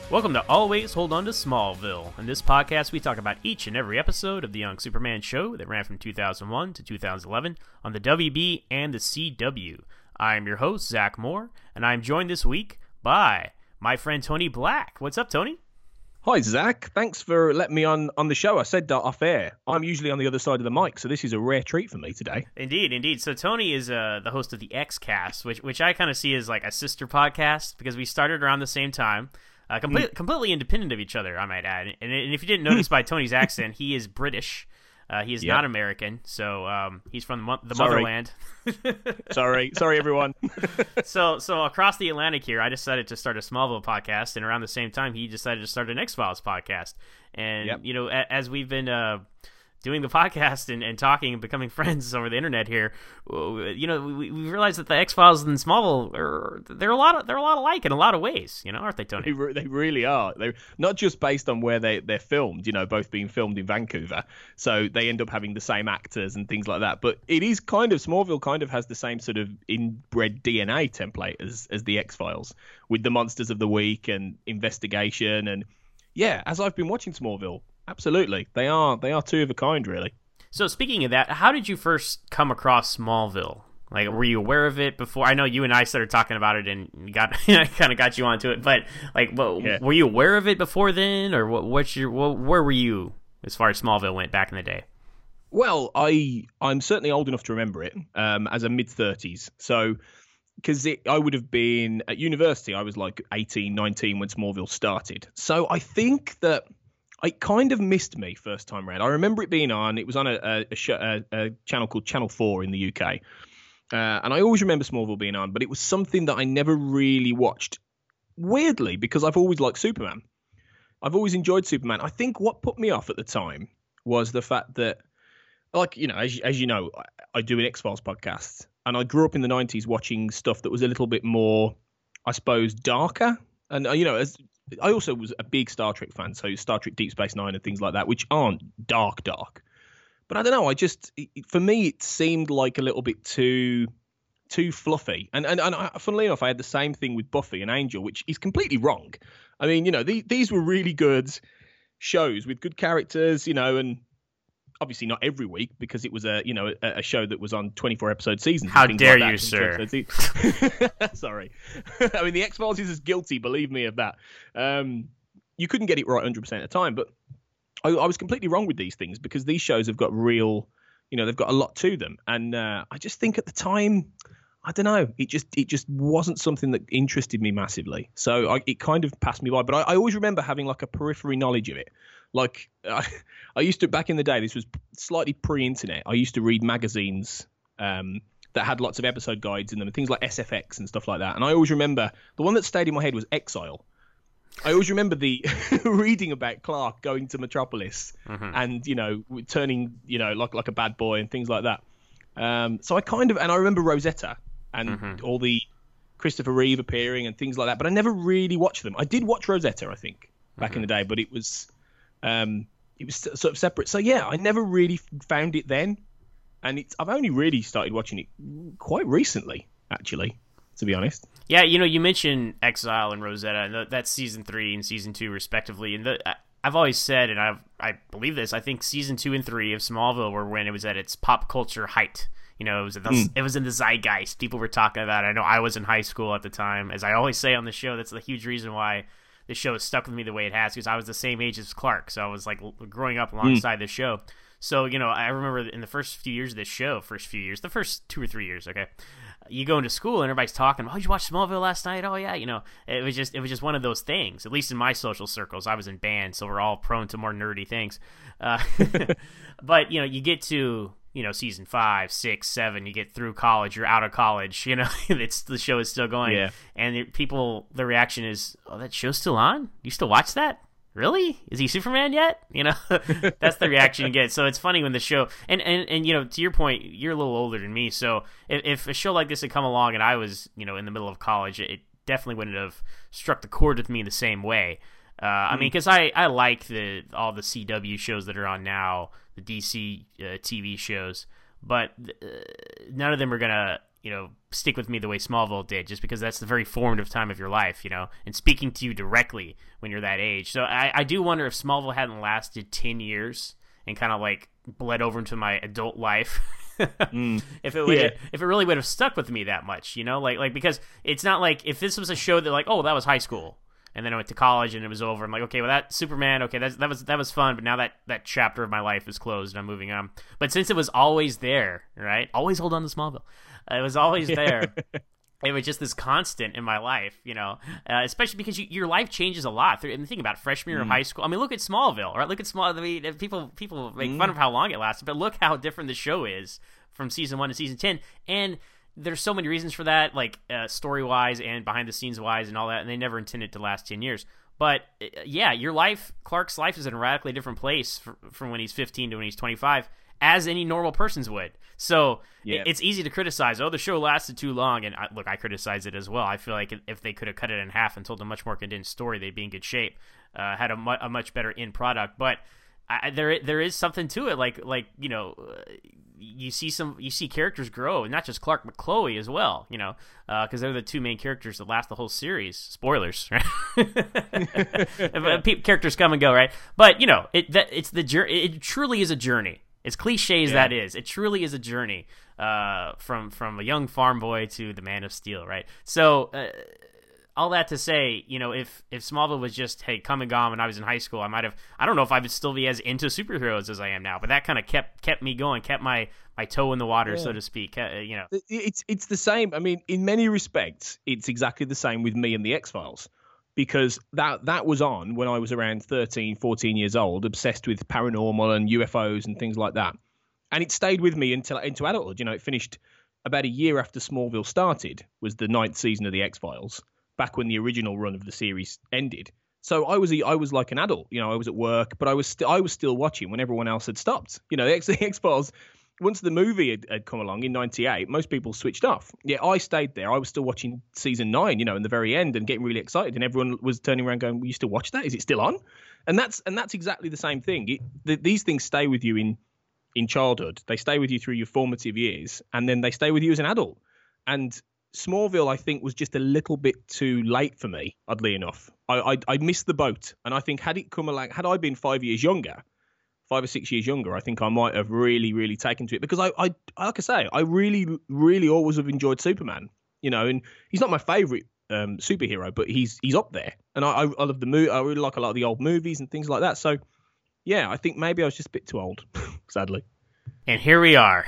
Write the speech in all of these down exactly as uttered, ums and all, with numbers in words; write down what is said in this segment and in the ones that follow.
Welcome to Always Hold On to Smallville. In this podcast, we talk about each and every episode of the Young Superman show that ran from two thousand one to two thousand eleven on the W B and the C W. I am your host, Zach Moore, and I am joined this week by my friend Tony Black. What's up, Tony? Hi, Zach. Thanks for letting me on, on the show. I said that off air. I'm usually on the other side of the mic, so this is a rare treat for me today. Indeed, indeed. So Tony is uh, the host of the X-Cast, which which I kind of see as like a sister podcast because we started around the same time. Uh, complete, mm. Completely independent of each other, I might add. And, and if you didn't notice by Tony's accent, he is British. Uh, he is yep. not American, so um, he's from the, mo- the Sorry. motherland. Sorry. Sorry, everyone. so so across the Atlantic here, I decided to start a Smallville podcast, and around the same time, he decided to start an X-Files podcast. And, yep. you know, a- as we've been... Uh, doing the podcast and, and talking and becoming friends over the internet here, you know, we, we realized that the X-Files and Smallville are they're a lot of they're a lot alike in a lot of ways, you know, aren't they, Tony? They, re- they really are. They're not just based on where they they're filmed, you know, both being filmed in Vancouver, so they end up having the same actors and things like that. But it is kind of Smallville kind of has the same sort of inbred D N A template as as the X-Files, with the monsters of the week and investigation. And yeah, as I've been watching Smallville, absolutely. They are they are two of a kind, really. So speaking of that, how did you first come across Smallville? Like, were you aware of it before? I know you and I started talking about it and got I kind of got you onto it, but like, what, yeah. were you aware of it before then, or what? What's your what, where were you as far as Smallville went back in the day? Well, I I'm certainly old enough to remember it um, as a mid thirties. So, because I would have been at university, I was like eighteen, nineteen when Smallville started. So I think that it kind of missed me first time round. I remember it being on. It was on a, a, a, show, a, a channel called Channel four in the U K. Uh, and I always remember Smallville being on, but it was something that I never really watched. Weirdly, because I've always liked Superman. I've always enjoyed Superman. I think what put me off at the time was the fact that, like, you know, as, as you know, I, I do an X-Files podcast. And I grew up in the nineties watching stuff that was a little bit more, I suppose, darker. And, uh, you know, as I also was a big Star Trek fan, so Star Trek Deep Space Nine and things like that, which aren't dark, dark. But I don't know, I just, it, for me, it seemed like a little bit too too fluffy. And, and, and I, funnily enough, I had the same thing with Buffy and Angel, which is completely wrong. I mean, you know, the, these were really good shows with good characters, you know, and obviously not every week because it was a, you know, a, a show that was on twenty-four episode seasons. How dare like you, sir? Sorry. I mean, the X-Files is as guilty, believe me, of that. Um, you couldn't get it right one hundred percent of the time, but I, I was completely wrong with these things because these shows have got real, you know, they've got a lot to them. And uh, I just think at the time, I don't know, it just it just wasn't something that interested me massively. So I, it kind of passed me by. But I, I always remember having like a periphery knowledge of it. Like I, I used to, back in the day, this was slightly pre-internet. I used to read magazines um, that had lots of episode guides in them, things like S F X and stuff like that. And I always remember the one that stayed in my head was Exile. I always remember the reading about Clark going to Metropolis mm-hmm. and, you know, turning, you know, like like a bad boy and things like that. Um, so I kind of, and I remember Rosetta and mm-hmm. all the Christopher Reeve appearing and things like that. But I never really watched them. I did watch Rosetta, I think, back mm-hmm. in the day, but it was. Um, it was sort of separate. So, yeah, I never really found it then. And it's I've only really started watching it quite recently, actually, to be honest. Yeah, you know, you mentioned Exile and Rosetta, and that's season three and season two, respectively. And the, I've always said, and I've, I believe this, I think season two and three of Smallville were when it was at its pop culture height. You know, it was, the, mm. it was in the zeitgeist. People were talking about it. I know I was in high school at the time. As I always say on the show, that's the huge reason why this show has stuck with me the way it has, because I was the same age as Clark, so I was like growing up alongside mm. this show. So, you know, I remember in the first few years of this show, first few years, the first two or three years, okay, you go into school and everybody's talking, oh, did you watch Smallville last night? Oh, yeah, you know, it was just it was just one of those things, at least in my social circles. I was in band, so we're all prone to more nerdy things. Uh, but, you know, you get to, you know, season five, six, seven, you get through college, you're out of college, you know, it's the show is still going. Yeah. And the, people, the reaction is, oh, that show's still on? You still watch that? Really? Is he Superman yet? You know, that's the reaction you get. So it's funny when the show, and, and, and you know, to your point, you're a little older than me. So if, if a show like this had come along and I was, you know, in the middle of college, it definitely wouldn't have struck the chord with me the same way. Uh, mm-hmm. I mean, because I, I like the all the C W shows that are on now, the D C uh, T V shows, but uh, none of them are going to you know, stick with me the way Smallville did, just because that's the very formative time of your life, you know, and speaking to you directly when you're that age. So I, I do wonder if Smallville hadn't lasted ten years and kind of like bled over into my adult life. mm. If it would, yeah. if it really would have stuck with me that much, you know, like like because it's not like if this was a show that like, oh, that was high school, and then I went to college and it was over. I'm like, okay, well that Superman, okay, that's, that was that was fun, but now that that chapter of my life is closed and I'm moving on. But since it was always there, right? Always hold on to Smallville. It was always there. It was just this constant in my life, you know, uh, especially because you, your life changes a lot. And think about it, freshman year mm. of high school. I mean, look at Smallville, right? Look at Small. I mean, people people make mm. fun of how long it lasted, but look how different the show is from season one to season ten. And there's so many reasons for that, like uh, story wise and behind the scenes wise and all that. And they never intended to last ten years. But uh, yeah, your life, Clark's life, is in a radically different place for, from when he's fifteen to when he's twenty-five. As any normal person's would. So yeah. it's easy to criticize, oh, the show lasted too long. And I, look, I criticize it as well. I feel like if they could have cut it in half and told a much more condensed story, they'd be in good shape, uh, had a, mu- a much better end product. But I, there there is something to it. Like, like you know, uh, you see some you see characters grow, and not just Clark, but Chloe as well, you know, because uh, they're the two main characters that last the whole series. Spoilers, right? Characters come and go, right? But, you know, it that, it's the journey. It truly is a journey. As cliche as yeah. that is, it truly is a journey uh, from from a young farm boy to the Man of Steel, right? So, uh, all that to say, you know, if if Smallville was just, hey, come and gone when I was in high school, I might have, I don't know if I would still be as into superheroes as I am now, but that kind of kept kept me going, kept my, my toe in the water, yeah. so to speak, uh, you know. It's, it's the same. I mean, in many respects, it's exactly the same with me and the X-Files. Because that that was on when I was around thirteen, fourteen years old, obsessed with paranormal and U F Os and things like that. And it stayed with me until into adulthood. You know, it finished about a year after Smallville started, was the ninth season of the X-Files, back when the original run of the series ended. So I was I was like an adult. You know, I was at work, but I was st- I was still watching when everyone else had stopped. You know, the X- the X-Files, once the movie had, had come along in ninety-eight, most people switched off. Yeah, I stayed there. I was still watching season nine, you know, in the very end and getting really excited. And everyone was turning around going, well, you still watch that? Is it still on? And that's and that's exactly the same thing. It, the, these things stay with you in, in childhood. They stay with you through your formative years. And then they stay with you as an adult. And Smallville, I think, was just a little bit too late for me, oddly enough. I, I, I missed the boat. And I think had it come along, had I been five years younger, five or six years younger, I think I might have really, really taken to it because I, I, like I say, I really, really always have enjoyed Superman, you know, and he's not my favorite um, superhero, but he's he's up there, and I, I love the movie. I really like a lot of the old movies and things like that. So, yeah, I think maybe I was just a bit too old, sadly. And here we are.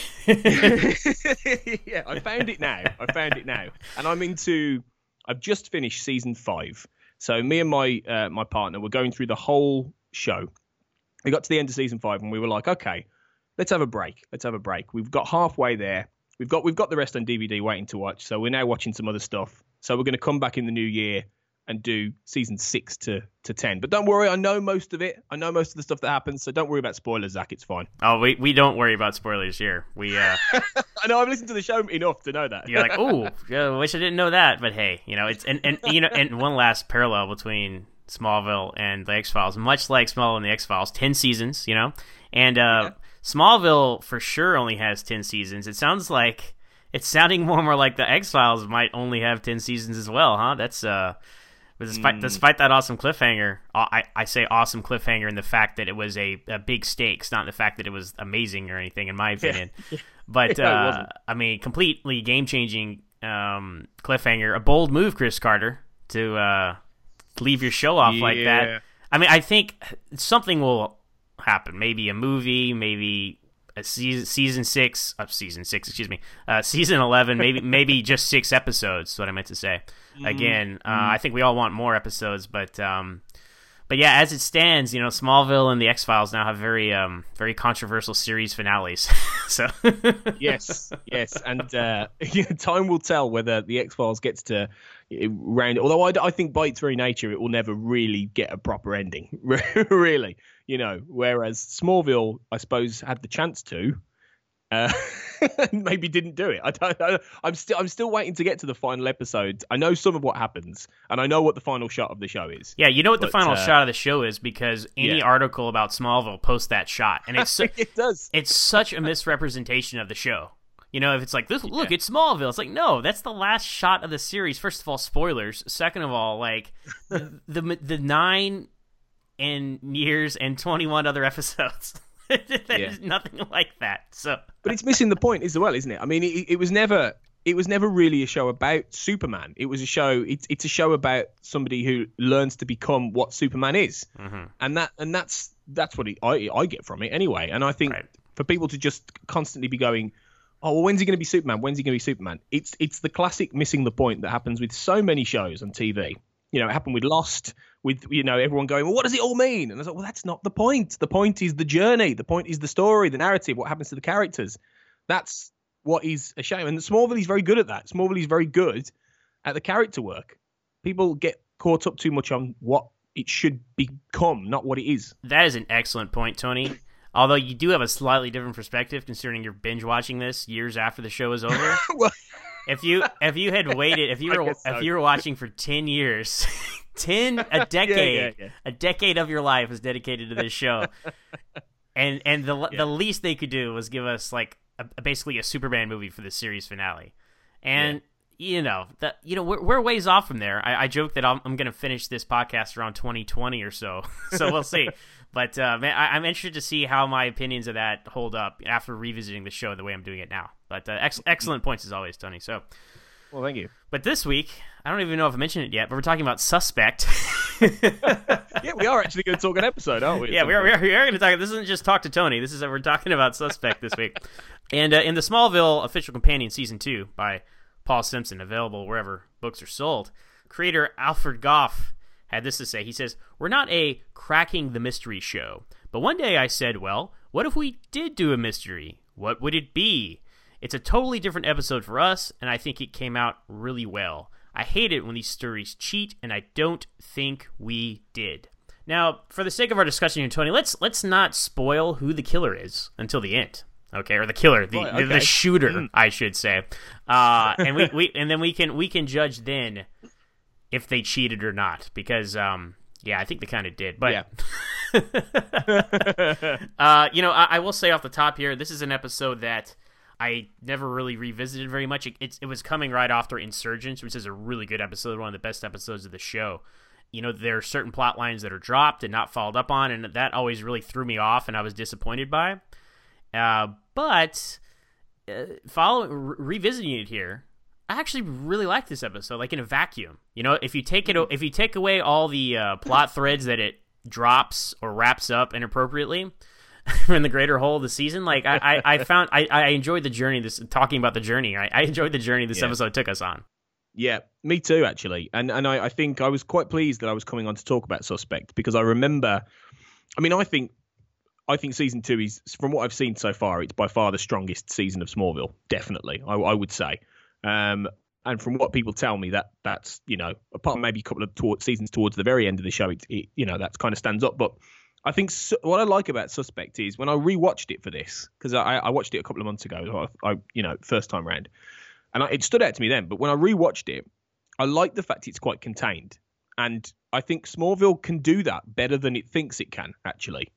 Yeah, I found it now. I found it now, and I'm into. I've just finished season five, so me and my uh, my partner were going through the whole show. We got to the end of season five and we were like, okay, let's have a break. Let's have a break. We've got halfway there. We've got we've got the rest on D V D waiting to watch. So we're now watching some other stuff. So we're going to come back in the new year and do season six to, to ten. But don't worry, I know most of it. I know most of the stuff that happens. So don't worry about spoilers, Zach. It's fine. Oh, we, we don't worry about spoilers here. We uh, I know I've listened to the show enough to know that. You're like, oh, I wish I didn't know that. But hey, you know, it's and, and you know, and one last parallel between Smallville and the X-Files, much like Smallville and the X-Files, ten seasons, you know, and uh, yeah. Smallville for sure only has ten seasons. It sounds like it's sounding more and more like the X-Files might only have ten seasons as well, huh? That's uh, despite mm. despite that awesome cliffhanger, I I say awesome cliffhanger in the fact that it was a, a big stakes, not the fact that it was amazing or anything, in my opinion. Yeah. But yeah, uh, I mean, completely game changing um, cliffhanger, a bold move, Chris Carter, to. Uh, leave your show off yeah. like that. I mean, I think something will happen. Maybe a movie, maybe a season, season six, uh, season six, excuse me, uh, season eleven, maybe maybe just six episodes. Is what I meant to say. Mm. Again, uh, mm. I think we all want more episodes, but um, but yeah, as it stands, you know, Smallville and the X-Files now have very um very controversial series finales. So yes, yes, and uh, time will tell whether the X-Files gets to round. Although I, I think by its very nature, it will never really get a proper ending. Really, you know. Whereas Smallville, I suppose, had the chance to. Uh, maybe didn't do it. I don't. I, I'm still. I'm still waiting to get to the final episode. I know some of what happens, and I know what the final shot of the show is. Yeah, you know what but, the final uh, shot of the show is because any yeah. article about Smallville posts that shot, and it's it does. It's such a misrepresentation of the show. You know, if it's like, this, look, Yeah. it's Smallville. It's like, no, that's the last shot of the series. First of all, spoilers. Second of all, like, the, the the nine and years and twenty-one other episodes. There's Yeah. nothing like that. So, But it's missing the point as well, isn't it? I mean, it, it was never it was never really a show about Superman. It was a show. It's it's a show about somebody who learns to become what Superman is, mm-hmm. and that and that's that's what it, I I get from it anyway. And I think Right. for people to just constantly be going, oh, well, when's he going to be Superman? When's he going to be Superman? It's it's the classic missing the point that happens with so many shows on T V. You know, it happened with Lost, with, you know, everyone going, well, what does it all mean? And I was like, well, that's not the point. The point is the journey. The point is the story, the narrative, what happens to the characters. That's what is a shame. And Smallville is very good at that. Smallville is very good at the character work. People get caught up too much on what it should become, not what it is. That is an excellent point, Tony. Although you do have a slightly different perspective considering you're binge watching this years after the show is over. Well, If you if you had waited if you I were guess so. if you were watching for ten years, ten a decade yeah, yeah. a decade of your life was dedicated to this show, and and the Yeah. the least they could do was give us like a, basically a Superman movie for the series finale, and you know that you know we're we're ways off from there. I, I joke that I'm I'm gonna finish this podcast around twenty twenty or so, so we'll see. But uh, man, I, I'm interested to see how my opinions of that hold up after revisiting the show the way I'm doing it now. But uh, ex- excellent points as always, Tony. So, well, thank you. but this week, I don't even know if I mentioned it yet, but we're talking about Suspect. Yeah, we are actually going to talk an episode, aren't we? Yeah, we are. We are, we are going to talk. This isn't just talk to Tony. This is we're talking about Suspect this week, and uh, in the Smallville official companion season two by Paul Simpson, available wherever books are sold. Creator Alfred Goff had this to say. He says, "We're not a cracking the mystery show, but one day I said, well, what if we did do a mystery? What would it be? It's a totally different episode for us, and I think it came out really well. I hate it when these stories cheat, and I don't think we did." Now, for the sake of our discussion here, Tony, let's let's not spoil who the killer is until the end, okay? Or the killer, the Right, the, the okay. shooter, Mm. I should say. Uh, and we, we and then we can we can judge then if they cheated or not, because um, yeah, I think they kind of did. But Yeah. uh, you know, I, I will say off the top here, this is an episode that I never really revisited very much. It, it's, it was coming right after Insurgents, which is a really good episode, one of the best episodes of the show. You know, there are certain plot lines that are dropped and not followed up on, and that always really threw me off, and I was disappointed by. Uh, but uh, follow re- revisiting it here, I actually really like this episode, like in a vacuum. You know, if you take it, if you take away all the uh, plot threads that it drops or wraps up inappropriately in the greater whole of the season, like I, I, I found I, I enjoyed the journey. This talking about the journey, I, I enjoyed the journey this Yeah. episode took us on. Yeah, me too, actually. And and I, I think I was quite pleased that I was coming on to talk about Suspect, because I remember, I mean, I think I think season two is, from what I've seen so far, it's by far the strongest season of Smallville. Definitely, I, I would say. Um, and from what people tell me, that that's, you know, apart from maybe a couple of toward, seasons towards the very end of the show, it, it you know, that kind of stands up. But I think su- what I like about Suspect is when I rewatched it for this, because I, I watched it a couple of months ago, I, I you know, first time round. And I, it stood out to me then, but when I rewatched it, I like the fact it's quite contained. And I think Smallville can do that better than it thinks it can, actually.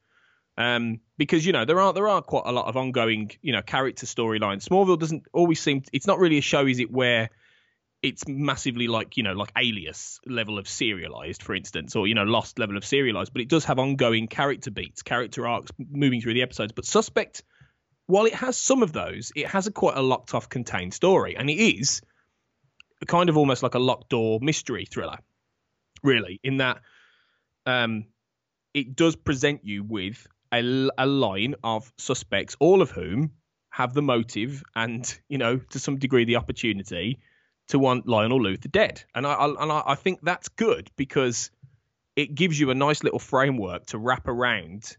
Um, because, you know, there are there are quite a lot of ongoing, you know, character storylines. Smallville doesn't always seem, it's not really a show, is it, where it's massively like, you know, like Alias level of serialized, for instance, or, you know, Lost level of serialized, but it does have ongoing character beats, character arcs moving through the episodes. But Suspect, while it has some of those, it has a quite a locked off, contained story. And it is kind of almost like a locked door mystery thriller, really, in that um, it does present you with a, a line of suspects, all of whom have the motive and, you know, to some degree, the opportunity to want Lionel Luthor dead. And I, I, and I, I think that's good, because it gives you a nice little framework to wrap around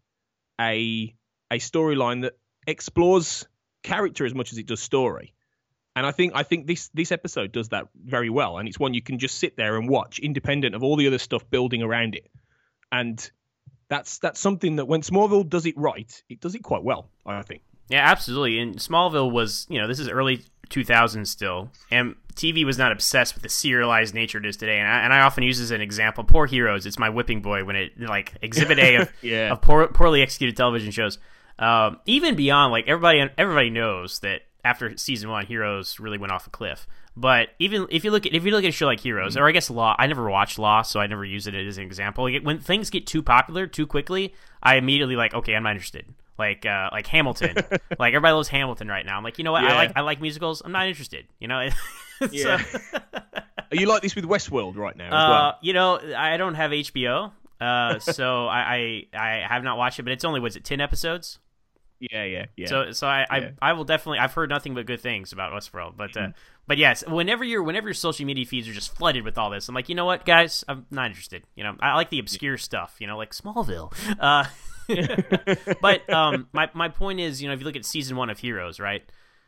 a a storyline that explores character as much as it does story. And I think I think this this episode does that very well, and it's one you can just sit there and watch, independent of all the other stuff building around it. And that's that's something that when Smallville does it right, it does it quite well, I think. Yeah, absolutely. And Smallville was, you know, this is early two thousands still, and T V was not obsessed with the serialized nature it is today. And I, and I often use as an example, Poor Heroes. It's my whipping boy when it, like, exhibit A of, Yeah. of poor, poorly executed television shows. Um, even beyond, like, everybody everybody knows that after season one, Heroes really went off a cliff. But even if you look at if you look at a show like Heroes, or I guess Law, I never watched Lost, so I never use it as an example. Like, when things get too popular too quickly, I immediately like, okay, I'm not interested. Like uh, like Hamilton, like everybody loves Hamilton right now. I'm like, you know what? Yeah. I like I like musicals. I'm not interested. You know. Yeah. So, Are you like this with Westworld right now as uh, well? You know, I don't have H B O, uh, so I, I I have not watched it. But it's only was it ten episodes? Yeah, yeah, yeah. So, so I, yeah. I, I will definitely. I've heard nothing but good things about Westworld, but, uh, but yes, whenever your, whenever your social media feeds are just flooded with all this, I'm like, you know what, guys, I'm not interested. You know, I like the obscure stuff. You know, like Smallville. Uh, but um, my my point is, you know, if you look at season one of Heroes, right?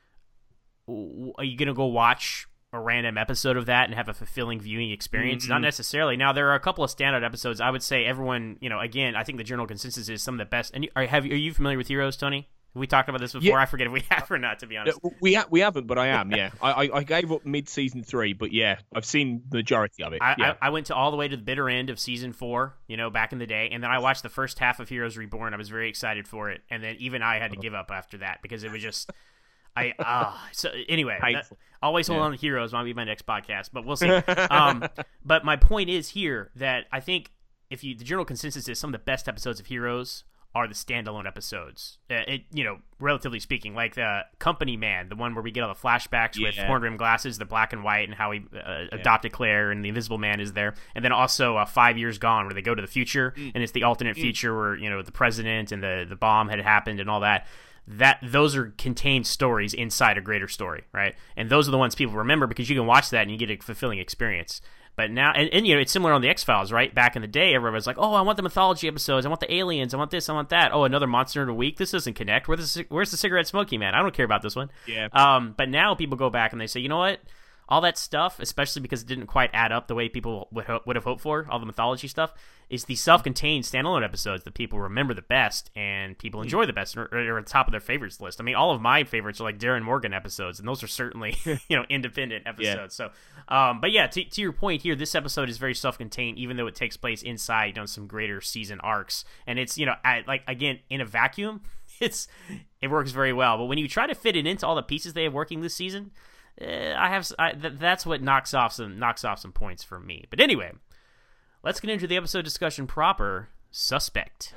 Are you gonna go watch a random episode of that and have a fulfilling viewing experience? Mm-hmm. Not necessarily. Now, there are a couple of standout episodes. I would say everyone, you know, again, I think the general consensus is some of the best. And are, have, are you familiar with Heroes, Tony? Have we talked about this before? Yeah. I forget if we have or not, to be honest. We ha- we haven't, but I am, yeah. I, I, I gave up mid-season three, but yeah, I've seen the majority of it. I, yeah. I, I went to all the way to the bitter end of season four, you know, back in the day, and then I watched the first half of Heroes Reborn. I was very excited for it, and then even I had to give up after that because it was just... I uh, so anyway, that, always hold yeah. on to Heroes might be my next podcast, but we'll see. um, but my point is here that I think if you the general consensus is some of the best episodes of Heroes are the standalone episodes. Uh, it you know, relatively speaking, like the Company Man, the one where we get all the flashbacks yeah. with horn rimmed glasses, the black and white, and how he uh, yeah. adopted Claire, and the Invisible Man is there, and then also uh, Five Years Gone, where they go to the future, mm. and it's the alternate mm. future where you know the president and the the bomb had happened and all that. That those are contained stories inside a greater story, right? And those are the ones people remember because you can watch that and you get a fulfilling experience. But now, and, and you know, it's similar on the X-Files, right? Back in the day, everyone was like, "Oh, I want the mythology episodes. I want the aliens. I want this. I want that. Oh, another monster of the week. This doesn't connect. Where's the Where's the cigarette smoking man? I don't care about this one." Yeah. Um. But now people go back and they say, "You know what? All that stuff, especially because it didn't quite add up the way people would ho- would have hoped for, all the mythology stuff, is the self-contained standalone episodes that people remember the best and people enjoy the best, or are at the top of their favorites list. I mean, all of my favorites are like Darren Morgan episodes, and those are certainly you know independent episodes. Yeah. So, um, but yeah, to, to your point here, this episode is very self-contained, even though it takes place inside you know, some greater season arcs, and it's you know I, like again in a vacuum, it's it works very well. But when you try to fit it into all the pieces they have working this season. Uh, I have I, th- that's what knocks off some knocks off some points for me. But anyway, let's get into the episode discussion proper. Suspect.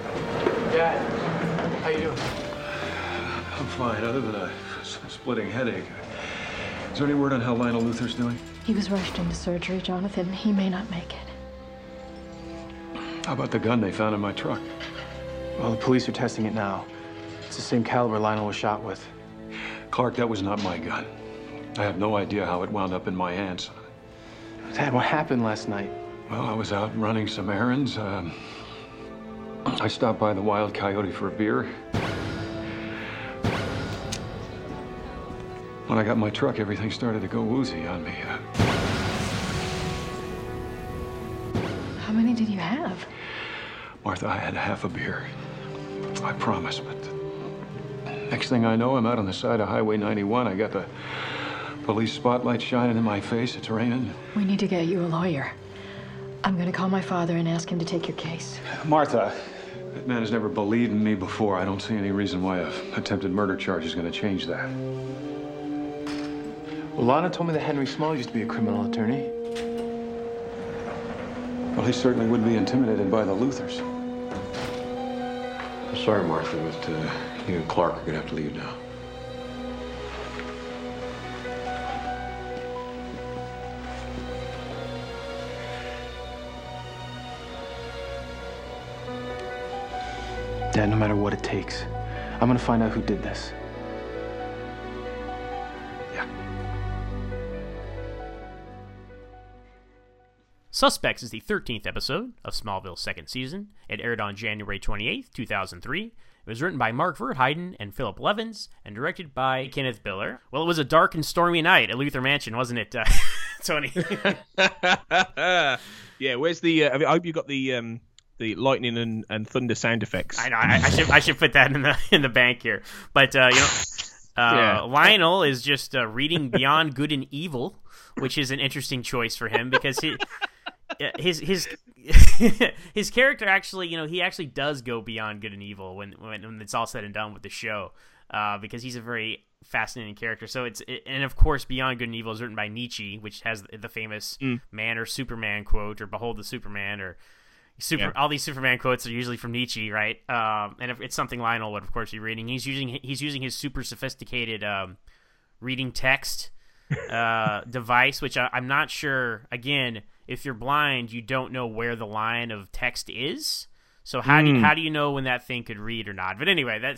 Dad, how you doing? I'm fine, other than a splitting headache. Is there any word on how Lionel Luther's doing? He was rushed into surgery, Jonathan. He may not make it. How about the gun they found in my truck? Well, the police are testing it now. It's the same caliber Lionel was shot with. Clark, that was not my gun. I have no idea how it wound up in my hands. Dad, what happened last night? Well, I was out running some errands. Um, I stopped by the Wild Coyote for a beer. When I got my truck, everything started to go woozy on me. Uh, How many did you have? Martha, I had half a beer. I promise, but next thing I know, I'm out on the side of Highway ninety-one. I got the police spotlight shining in my face. It's raining. We need to get you a lawyer. I'm going to call my father and ask him to take your case. Martha, that man has never believed in me before. I don't see any reason why a attempted murder charge is going to change that. Well, Lana told me that Henry Small used to be a criminal attorney. Well, he certainly wouldn't be intimidated by the Luthers. I'm sorry, Martha, but uh, you and Clark are going to have to leave now. Dad, no matter what it takes, I'm gonna find out who did this. Yeah. Suspects is the thirteenth episode of Smallville's second season. It aired on January twenty-eighth, two thousand three. It was written by Mark Verheiden and Philip Levins and directed by Kenneth Biller. Well, it was a dark and stormy night at Luther Mansion, wasn't it, uh, Tony? Yeah, where's the... Uh, I hope you got the... Um... the lightning and, and thunder sound effects. I know. I, I should I should put that in the in the bank here. But uh, you know, uh, yeah. Lionel is just uh, reading Beyond Good and Evil, which is an interesting choice for him because he his his his character actually, you know, he actually does go beyond good and evil when when, when it's all said and done with the show, uh, because he's a very fascinating character. So it's it, and of course, Beyond Good and Evil is written by Nietzsche, which has the famous Mm. "Man" or "Superman" quote, or "Behold the Superman," or super. Yeah. All these Superman quotes are usually from Nietzsche, right? Um, and if it's something Lionel would, of course, be reading. He's using he's using his super sophisticated um, reading text uh, device, which I, I'm not sure. Again, if you're blind, you don't know where the line of text is. So how do you, Mm. how do you know when that thing could read or not? But anyway, that.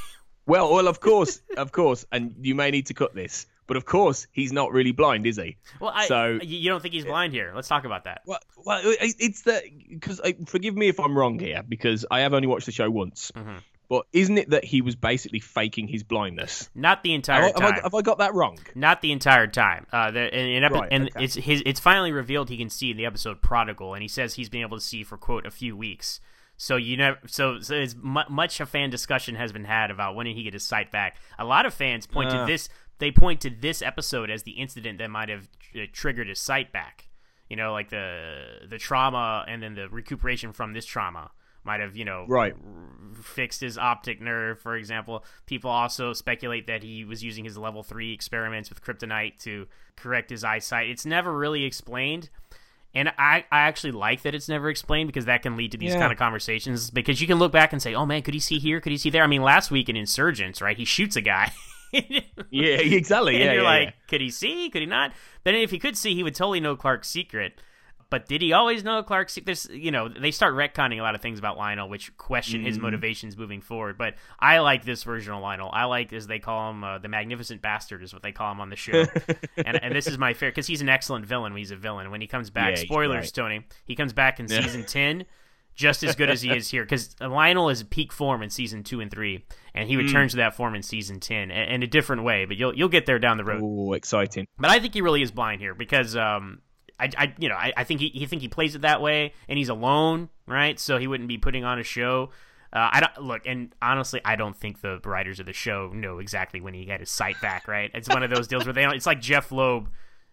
Well, well, of course, of course, and you may need to cut this, but of course, he's not really blind, is he? Well, I, So- you you don't think he's blind here? Let's talk about that. Well, well, it- it's the because forgive me if I'm wrong here, because I have only watched the show once. Mhm. But isn't it that he was basically faking his blindness? Not the entire Have, I- have time. I, have I got that wrong? Not the entire time. Uh, the, in, in epi- Right, and okay. it's his. It's finally revealed he can see in the episode Prodigal, and he says he's been able to see for quote a few weeks. So you never. So, so it's mu- much a fan discussion has been had about when did he get his sight back. A lot of fans point to Uh. this. They point to this episode as the incident that might have uh, triggered his sight back. You know, like the the trauma and then the recuperation from this trauma might have, you know, Right. r- fixed his optic nerve, for example. People also speculate that he was using his level three experiments with kryptonite to correct his eyesight. It's never really explained. And I, I actually like that it's never explained, because that can lead to these Yeah. kind of conversations, because you can look back and say, oh man, could he see here? Could he see there? I mean, last week in Insurgents, right, he shoots a guy. Yeah, exactly. And Yeah, you're yeah, like, yeah. could he see? Could he not? Then if he could see, he would totally know Clark's secret. But did he always know Clark's secret? There's, you know, they start retconning a lot of things about Lionel, which question his Mm. motivations moving forward. But I like this version of Lionel. I like, as they call him, uh, the Magnificent Bastard is what they call him on the show. and and this is my favorite, because he's an excellent villain when he's a villain. When he comes back, Yeah, he's spoilers, great. Tony, he comes back in Yeah. season ten. Just as good as he is here, because Lionel is peak form in season two and three, and he returns to that form in season ten in, in a different way. But you'll you'll get there down the road. Oh, exciting. But I think he really is blind here, because um, I, I you know I, I think he he think he plays it that way, and he's alone, right? So he wouldn't be putting on a show. Uh, I don't look, and honestly, I don't think the writers of the show know exactly when he got his sight back. Right? It's one of those deals where they don't. It's like Jeff Loeb.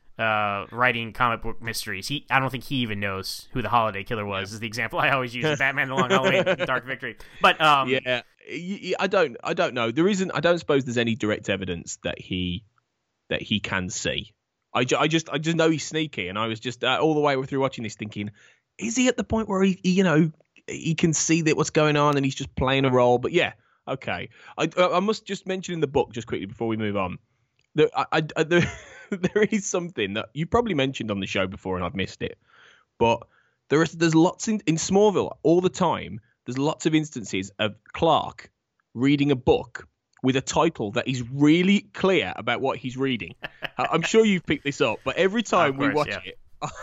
Uh, writing comic book mysteries. He, I don't think he even knows who the Holiday Killer was. Is the example I always use: Batman: The Long Halloween, Dark Victory. But um, Yeah, y- y- I don't, I don't know. There isn't. I don't suppose there's any direct evidence that he that he can see. I, ju- I just, I just know he's sneaky, and I was just uh, all the way through watching this thinking, is he at the point where he, he, you know, he can see that what's going on, and he's just playing a role? But yeah, okay. I, I must just mention in the book just quickly before we move on. There, I, I, I- there, there is something that you probably mentioned on the show before, and I've missed it. But there is, there's lots in, in Smallville all the time. There's lots of instances of Clark reading a book with a title that is really clear about what he's reading. I- I'm sure you've picked this up, but every time we course, watch yeah. it,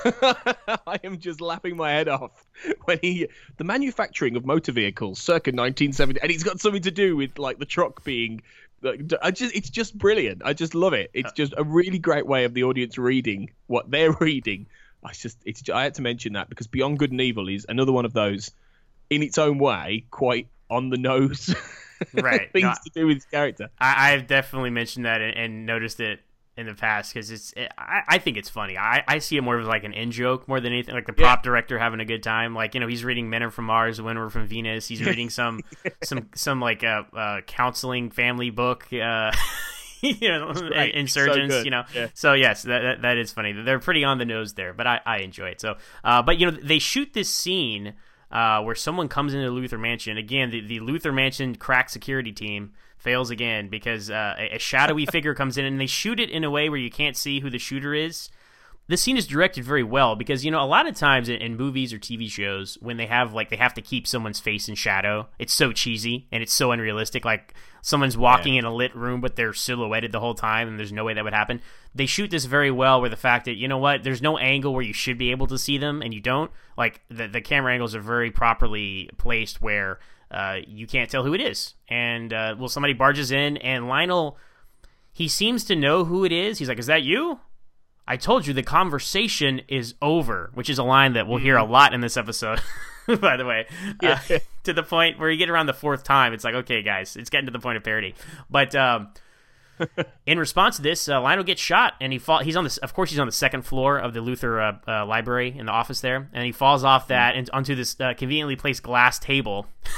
I am just laughing my head off when he the manufacturing of motor vehicles circa nineteen seventy, and it's got something to do with like the truck being. Like, I just it's just brilliant. I just love it. It's just a really great way of the audience reading what they're reading. I just it's I had to mention that because Beyond Good and Evil is another one of those, in its own way, quite on the nose. Right. things No, to do with his character. I, I've definitely mentioned that and, and noticed it in the past, because it's. It, I, I think it's funny. I, I see it more as like an in joke more than anything. Like the prop director having a good time. Like, you know, he's reading Men Are From Mars, Women Are From Venus. He's reading some some some like uh, uh counseling family book. Uh, you know, great. It's so Insurgents. good. You know, Yeah. so yes, that, that that is funny. They're pretty on the nose there, but I, I enjoy it. So, uh, but you know, they shoot this scene uh, where someone comes into the Luthor Mansion. Again, the, the Luthor Mansion crack security team fails again because uh, a, a shadowy figure comes in, and they shoot it in a way where you can't see who the shooter is. This scene is directed very well because, you know, a lot of times in, in movies or T V shows, when they have, like, they have to keep someone's face in shadow, it's so cheesy and it's so unrealistic. Like, someone's walking Yeah. in a lit room, but they're silhouetted the whole time, and there's no way that would happen. They shoot this very well where the fact that, you know what, there's no angle where you should be able to see them, and you don't. Like, the, the camera angles are very properly placed where uh, you can't tell who it is. And, uh, well, somebody barges in, and Lionel, he seems to know who it is. He's like, is that you? I told you the conversation is over, which is a line that we'll hear a lot in this episode, by the way. Yeah. Uh, to the point where you get around the fourth time, it's like, okay, guys, it's getting to the point of parody. But um, in response to this, uh, Lionel gets shot, and he fall. He's on the, of course, he's on the second floor of the Luthor uh, uh, library in the office there, and he falls off that and onto this uh, conveniently placed glass table.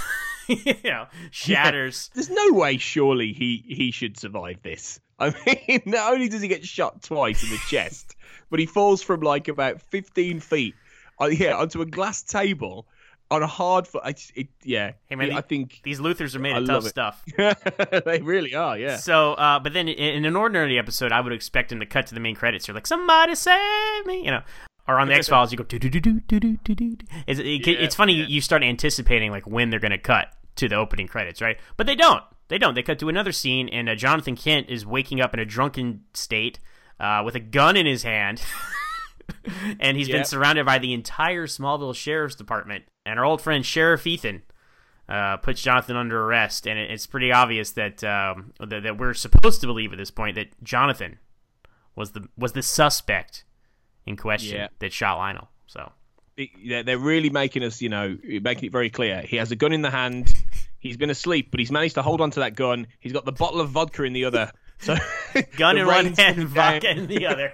you know, shatters. Yeah. There's no way, surely, he, he should survive this. I mean, not only does he get shot twice in the chest, but he falls from like about fifteen feet uh, yeah, onto a glass table on a hard foot. It, it, yeah, hey, man, yeah, I think these Luthers are made I of tough stuff. They really are, yeah. So, uh, but then in, in an ordinary episode, I would expect him to cut to the main credits. You're like, somebody save me, you know. Or on the X-Files, you go, do do do do do do do. It's, it, yeah, it's funny, yeah. you start anticipating like when they're going to cut to the opening credits, right? But they don't. They don't. They cut to another scene, and uh, Jonathan Kent is waking up in a drunken state uh, with a gun in his hand. And he's yep. been surrounded by the entire Smallville Sheriff's Department. And our old friend Sheriff Ethan uh, puts Jonathan under arrest. And it, it's pretty obvious that, um, that that we're supposed to believe at this point that Jonathan was the was the suspect in question yeah. that shot Lionel. So it, they're really making us, you know, making it very clear. He has a gun in the hand. He's been asleep, but he's managed to hold on to that gun. He's got the bottle of vodka in the other. So gun in one hand, vodka in the other.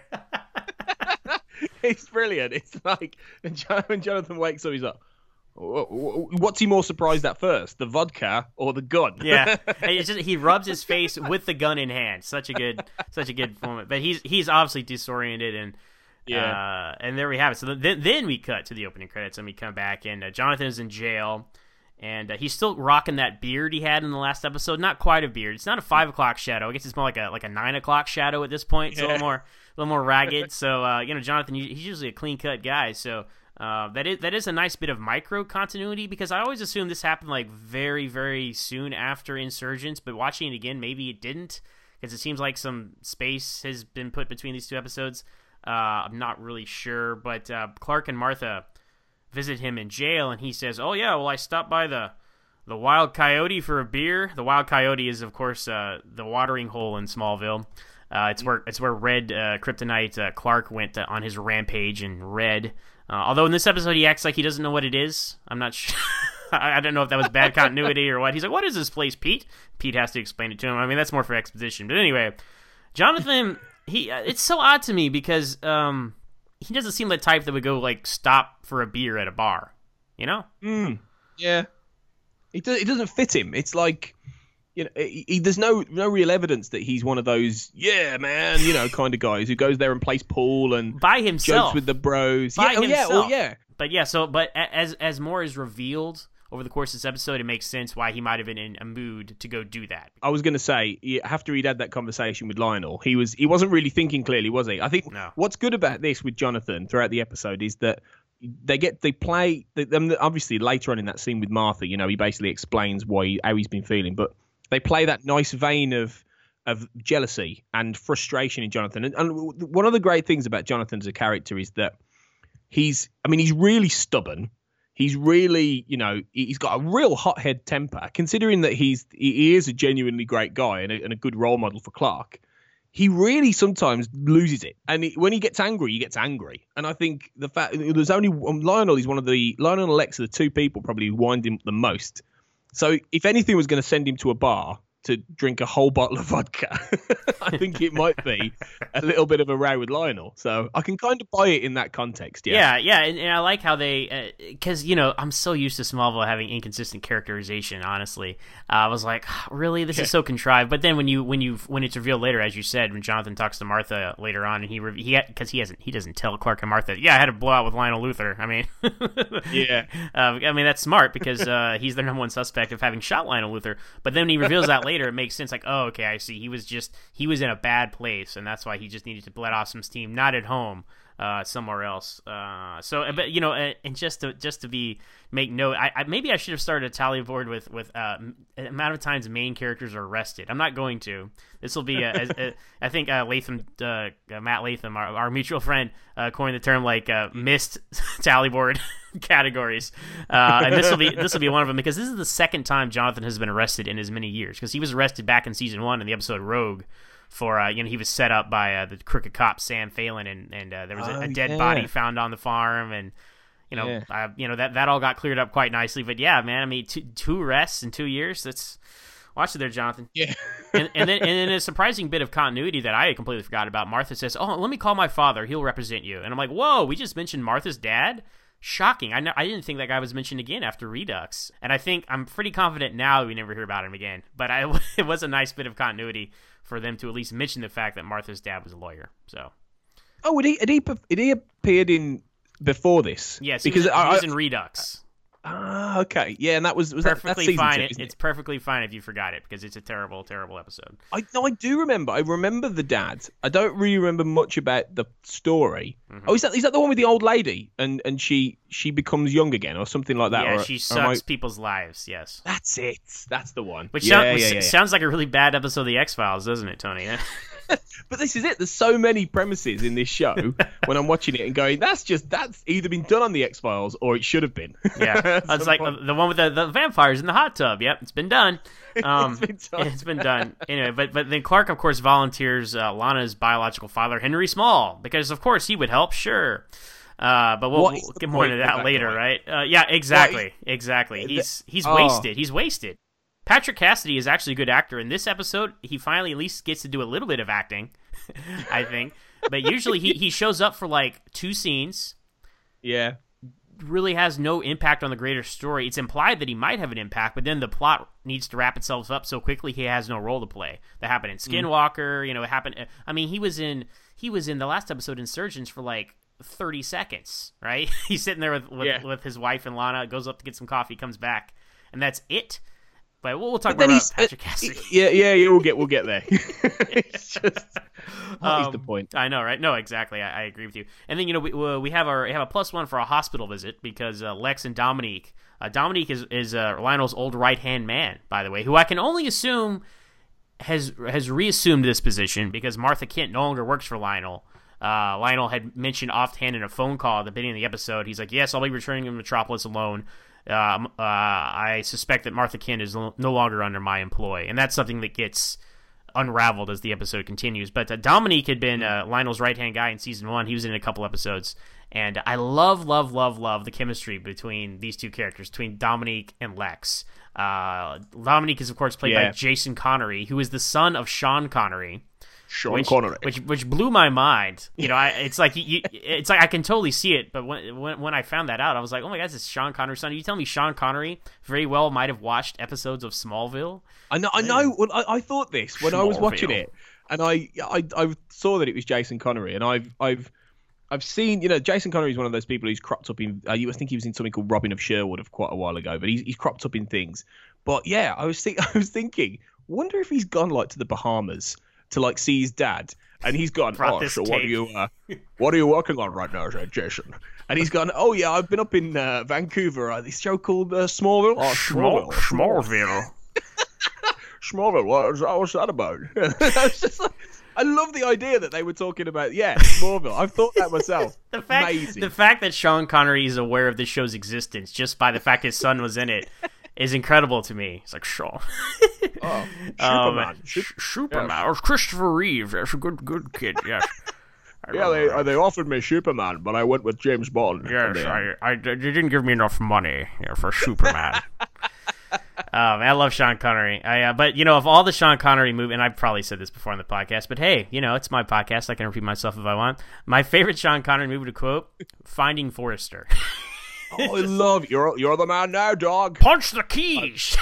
It's brilliant. It's like when Jonathan wakes up, he's like, what's he more surprised at first, the vodka or the gun? Yeah, it's just, he rubs his face with the gun in hand. Such a good, such a good moment. But he's he's obviously disoriented, and yeah, uh, and there we have it. So then then we cut to the opening credits, and we come back, and uh, Jonathan is in jail, and uh, he's still rocking that beard he had in the last episode. Not quite a beard. It's not a five o'clock shadow. I guess it's more like a like a nine o'clock shadow at this point. It's yeah. a little more. A little more ragged, so uh, you know, Jonathan. He's usually a clean-cut guy, so uh, that is that is a nice bit of micro continuity. Because I always assumed this happened like very, very soon after Insurgents, but watching it again, maybe it didn't, because it seems like some space has been put between these two episodes. Uh, I'm not really sure, but uh, Clark and Martha visit him in jail, and he says, "Oh yeah, well I stopped by the the Wild Coyote for a beer." The Wild Coyote is, of course, uh, the watering hole in Smallville. Uh, it's where it's where Red uh, Kryptonite uh, Clark went uh, on his rampage in Red. Uh, although in this episode he acts like he doesn't know what it is. I'm not sure. I don't know if that was bad continuity or what. He's like, "What is this place, Pete?" Pete has to explain it to him. I mean, that's more for exposition. But anyway, Jonathan, he uh, it's so odd to me because um, he doesn't seem the type that would go like stop for a beer at a bar. You know? Mm, yeah. It does, it doesn't fit him. It's like. You know, he, he, there's no no real evidence that he's one of those, yeah, man, you know, kind of guys who goes there and plays pool and by himself, jokes with the bros. By yeah, himself. Oh, yeah, oh, yeah. But yeah, so but as as more is revealed over the course of this episode, it makes sense why he might have been in a mood to go do that. I was going to say, after he'd had that conversation with Lionel, he was he wasn't really thinking clearly, was he? I think no. What's good about this with Jonathan throughout the episode is that they get they play. They, obviously, later on in that scene with Martha, you know, he basically explains why he, how he's been feeling, but. They play that nice vein of of jealousy and frustration in Jonathan. And, and one of the great things about Jonathan as a character is that he's, I mean, he's really stubborn. He's really, you know, he's got a real hothead temper, considering that he's he is a genuinely great guy and a, and a good role model for Clark. He really sometimes loses it. And he, when he gets angry, he gets angry. And I think the fact there's only um, Lionel is one of the, Lionel and Alexa, the two people probably who wind him the most. So if anything was going to send him to a bar to drink a whole bottle of vodka, I think it might be a little bit of a row with Lionel. So I can kind of buy it in that context. Yeah, yeah, yeah. And, and I like how they, because, uh, you know, I'm so used to Smallville having inconsistent characterization, honestly. Uh, I was like, really? This is so contrived. But then when you, when you, when it's revealed later, as you said, when Jonathan talks to Martha later on, and he, he because he hasn't, he doesn't tell Clark and Martha, yeah, I had a blowout with Lionel Luthor. I mean, yeah. Uh, I mean, that's smart because uh, he's the number one suspect of having shot Lionel Luthor. But then when he reveals that later, it makes sense. Like, oh, okay, I see. He was just he was in a bad place, and that's why he just needed to let off some steam, not at home, uh, somewhere else. Uh, so, but you know, and just to just to be make note, I, I maybe I should have started a tally board with with uh, amount of times main characters are arrested. I'm not going to. This will be, a, a, a, I think uh, Latham, uh, Matt Latham, our, our mutual friend, uh, coined the term like uh, missed tally board categories, uh, and this will be this will be one of them because this is the second time Jonathan has been arrested in as many years because he was arrested back in season one in the episode Rogue. For uh, you know, he was set up by uh, the crooked cop Sam Phelan, and and uh, there was a, oh, a dead yeah. body found on the farm, and you know, yeah. uh, you know that that all got cleared up quite nicely. But yeah, man, I mean, two, two arrests in two years. That's watch it there, Jonathan. Yeah, and, and then and then a surprising bit of continuity that I had completely forgot about. Martha says, "Oh, let me call my father. He'll represent you." And I'm like, "Whoa, we just mentioned Martha's dad." Shocking. I, know, I didn't think that guy was mentioned again after Redux. And I think I'm pretty confident now we never hear about him again. But I, it was a nice bit of continuity for them to at least mention the fact that Martha's dad was a lawyer. So. Oh, had he, had he, had he appeared in before this? Yes, because he was, I, he was I, in Redux. Ah, okay. Yeah, and that was, was perfectly that, that's fine. two, It, it's it? perfectly fine if you forgot it because it's a terrible, terrible episode. I no, I do remember. I remember the dad. I don't really remember much about the story. Mm-hmm. Oh, is that is that the one with the old lady and and she she becomes young again or something like that? Yeah, or, she sucks I... people's lives. Yes, that's it. That's the one. Which, yeah, sound, yeah, which yeah, yeah. sounds like a really bad episode of the X-Files, doesn't it, Tony? But this is it. There's so many premises in this show when I'm watching it and going, that's just that's either been done on the X-Files or it should have been. Yeah, it's like point. the one with the, the vampires in the hot tub. Yep, it's been done. Um, it's been done. It's been done. Anyway, but but then Clark, of course, volunteers uh, Lana's biological father, Henry Small, because of course he would help. Sure. Uh, but we'll, we'll get more into that later, guy? right? Uh, yeah, exactly, exactly. He's he's oh. wasted. He's wasted. Patrick Cassidy is actually a good actor. In this episode, he finally at least gets to do a little bit of acting, I think. But usually he, he shows up for like two scenes. Yeah. Really has no impact on the greater story. It's implied that he might have an impact, but then the plot needs to wrap itself up so quickly he has no role to play. That happened in Skinwalker. Mm. You know, it happened. I mean, he was in he was in the last episode, Insurgents, for like thirty seconds, right? He's sitting there with with, yeah. with his wife and Lana, goes up to get some coffee, comes back, and that's it. But we'll, we'll talk more about Patrick Cassidy. Yeah, yeah, yeah, we'll get we'll get there. It's just what um, is the point? I know, right? No, exactly. I, I agree with you. And then you know we we have our we have a plus one for a hospital visit because uh, Lex and Dominique. Uh, Dominique is is uh, Lionel's old right hand man, by the way, who I can only assume has has reassumed this position because Martha Kent no longer works for Lionel. Uh, Lionel had mentioned offhand in a phone call at the beginning of the episode. He's like, "Yes, I'll be returning to Metropolis alone." Um, uh, I suspect that Martha Kent is no longer under my employ, and that's something that gets unraveled as the episode continues. But uh, Dominique had been uh, Lionel's right-hand guy in season one. He was in a couple episodes, and I love, love, love, love the chemistry between these two characters, between Dominique and Lex. Uh, Dominique is, of course, played yeah. by Jason Connery, who is the son of Sean Connery. Sean which, Connery, which which blew my mind. You know, I, it's like you, it's like I can totally see it. But when, when when I found that out, I was like, oh my god, this is Sean Connery's son. You tell me Sean Connery very well might have watched episodes of Smallville. I know, I know. Well, I, I thought this when Smallville. I was watching it, and I, I I saw that it was Jason Connery, and I've I've I've seen, you know, Jason Connery is one of those people who's cropped up in. Uh, you think he was in something called Robin of Sherwood of quite a while ago, but he's he's cropped up in things. But yeah, I was think I was thinking, wonder if he's gone like to the Bahamas to like see his dad. And he's gone, oh, so what are you, uh, what are you working on right now, Jason? And he's gone, oh yeah, I've been up in uh, Vancouver. Uh, this show called uh, Smallville. Oh, Smallville. Smallville. Smallville. What was, what was that about? I, was just like, I love the idea that they were talking about, yeah, Smallville. I've thought that myself. the fact, Amazing. The fact that Sean Connery is aware of this show's existence just by the fact his son was in it is incredible to me. It's like, sure. Oh, Superman. Um, Sh- Superman. Yes. Or Christopher Reeve. That's a good, good kid. Yes. Yeah, they uh, they offered me Superman, but I went with James Bond. Yes, I, I, they didn't give me enough money you know, for Superman. um, I love Sean Connery. I, uh, but, you know, of all the Sean Connery movies, and I've probably said this before on the podcast, but hey, you know, it's my podcast. I can repeat myself if I want. My favorite Sean Connery movie to quote, Finding Forrester. Oh, I love it. You're, you're the man now, dog. Punch the keys.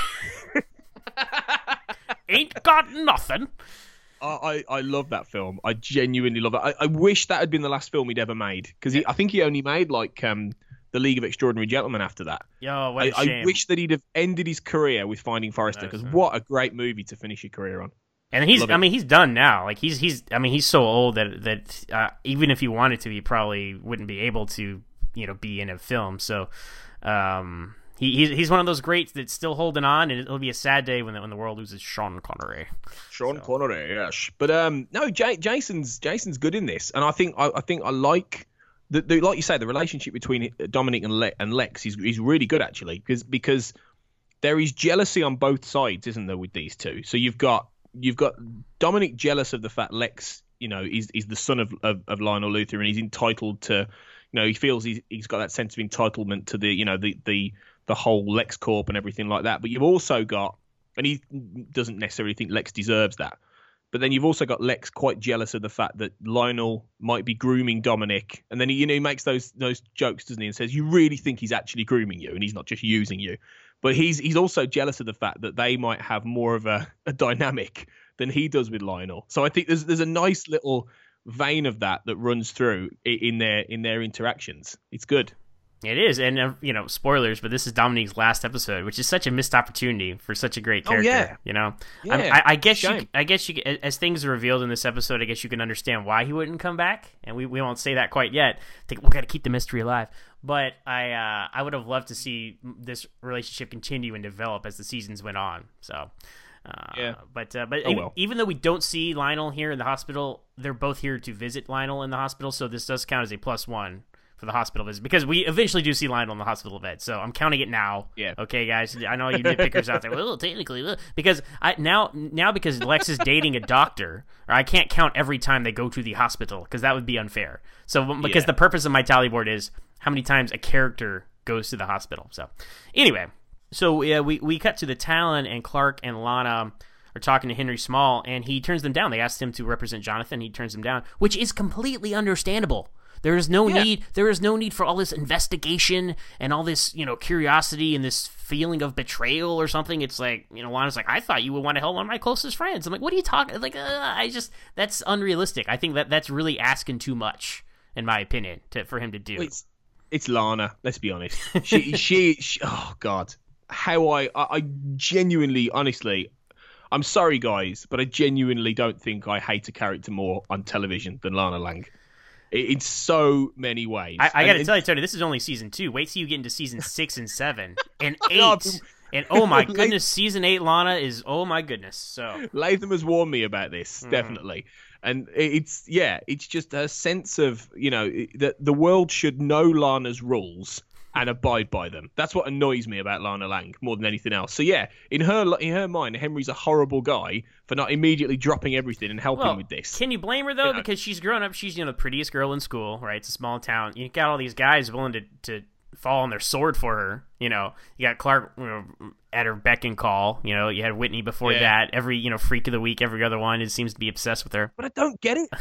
Ain't got nothing. I, I love that film. I genuinely love it. I, I wish that had been the last film he'd ever made because I think he only made like um, The League of Extraordinary Gentlemen after that. Yo, what a I, shame. I wish that he'd have ended his career with Finding Forrester because what a great movie to finish your career on. And he's, I mean, he's done now. Like he's, he's, I mean, he's so old that that uh, even if he wanted to, he probably wouldn't be able to, you know, be in a film. So, um, he he's, he's one of those greats that's still holding on, and it'll be a sad day when the, when the world loses Sean Connery. Sean so. Connery, yes. But um, no, J- Jason's Jason's good in this, and I think I, I think I like the, the like you say the relationship between Dominic and, Le- and Lex is is really good actually because because there is jealousy on both sides, isn't there, with these two? So you've got you've got Dominic jealous of the fact Lex, you know, is is the son of, of, of Lionel Luthor, and he's entitled to, you know, he feels he's he's got that sense of entitlement to the, you know, the the the whole LexCorp and everything like that. But you've also got, and he doesn't necessarily think Lex deserves that, But then you've also got Lex quite jealous of the fact that Lionel might be grooming Dominic. And then he, you know, he makes those those jokes, doesn't he? And says, you really think he's actually grooming you and he's not just using you. But he's he's also jealous of the fact that they might have more of a, a dynamic than he does with Lionel. So I think there's there's a nice little vein of that that runs through in their in their interactions. It's good. It is, and uh, you know, spoilers, but this is Dominique's last episode, which is such a missed opportunity for such a great character. Oh, yeah. You know, yeah, I, I, I guess shame. you, I guess you, as things are revealed in this episode, I guess you can understand why he wouldn't come back, and we, we won't say that quite yet. I think we've got to keep the mystery alive. But I uh, I would have loved to see this relationship continue and develop as the seasons went on. So. Uh, yeah, but uh, but oh, even, well. even though we don't see Lionel here in the hospital, they're both here to visit Lionel in the hospital, so this does count as a plus one for the hospital visit, because we eventually do see Lionel in the hospital bed, so I'm counting it now. Yeah. Okay, guys. I know you nitpickers out there. Well, technically, well, because I now now because Lex is dating a doctor, or I can't count every time they go to the hospital because that would be unfair. So because yeah. the purpose of my tally board is how many times a character goes to the hospital. So anyway, so yeah, we we cut to the Talon, and Clark and Lana are talking to Henry Small, and he turns them down. They asked him to represent Jonathan. He turns them down, which is completely understandable. There is no yeah. need. There is no need for all this investigation and all this, you know, curiosity and this feeling of betrayal or something. It's like, you know, Lana's like, I thought you would want to help one of my closest friends. I'm like, what are you talking? Like, uh, I just that's unrealistic. I think that that's really asking too much, in my opinion, to, for him to do. It's, it's Lana. Let's be honest. She, she, she, oh God, how I, I, I genuinely, honestly. I'm sorry, guys, but I genuinely don't think I hate a character more on television than Lana Lang. In so many ways. I, I got to and, tell you, Tony, this is only season two. Wait till you get into season six and seven and eight. No, and oh my goodness, season eight Lana is oh my goodness. So Latham has warned me about this, mm. definitely. And it's yeah, it's just a sense of, you know, that the world should know Lana's rules and abide by them. That's what annoys me about Lana Lang more than anything else. So yeah, in her in her mind, Henry's a horrible guy for not immediately dropping everything and helping well, with this. Can you blame her though? You know? Because she's grown up. She's, you know, the prettiest girl in school, right? It's a small town. You got all these guys willing to to fall on their sword for her. You know, you got Clark, you know, at her beck and call. You know, you had Whitney before yeah. that. Every, you know, freak of the week, every other one, it seems to be obsessed with her. But I don't get it.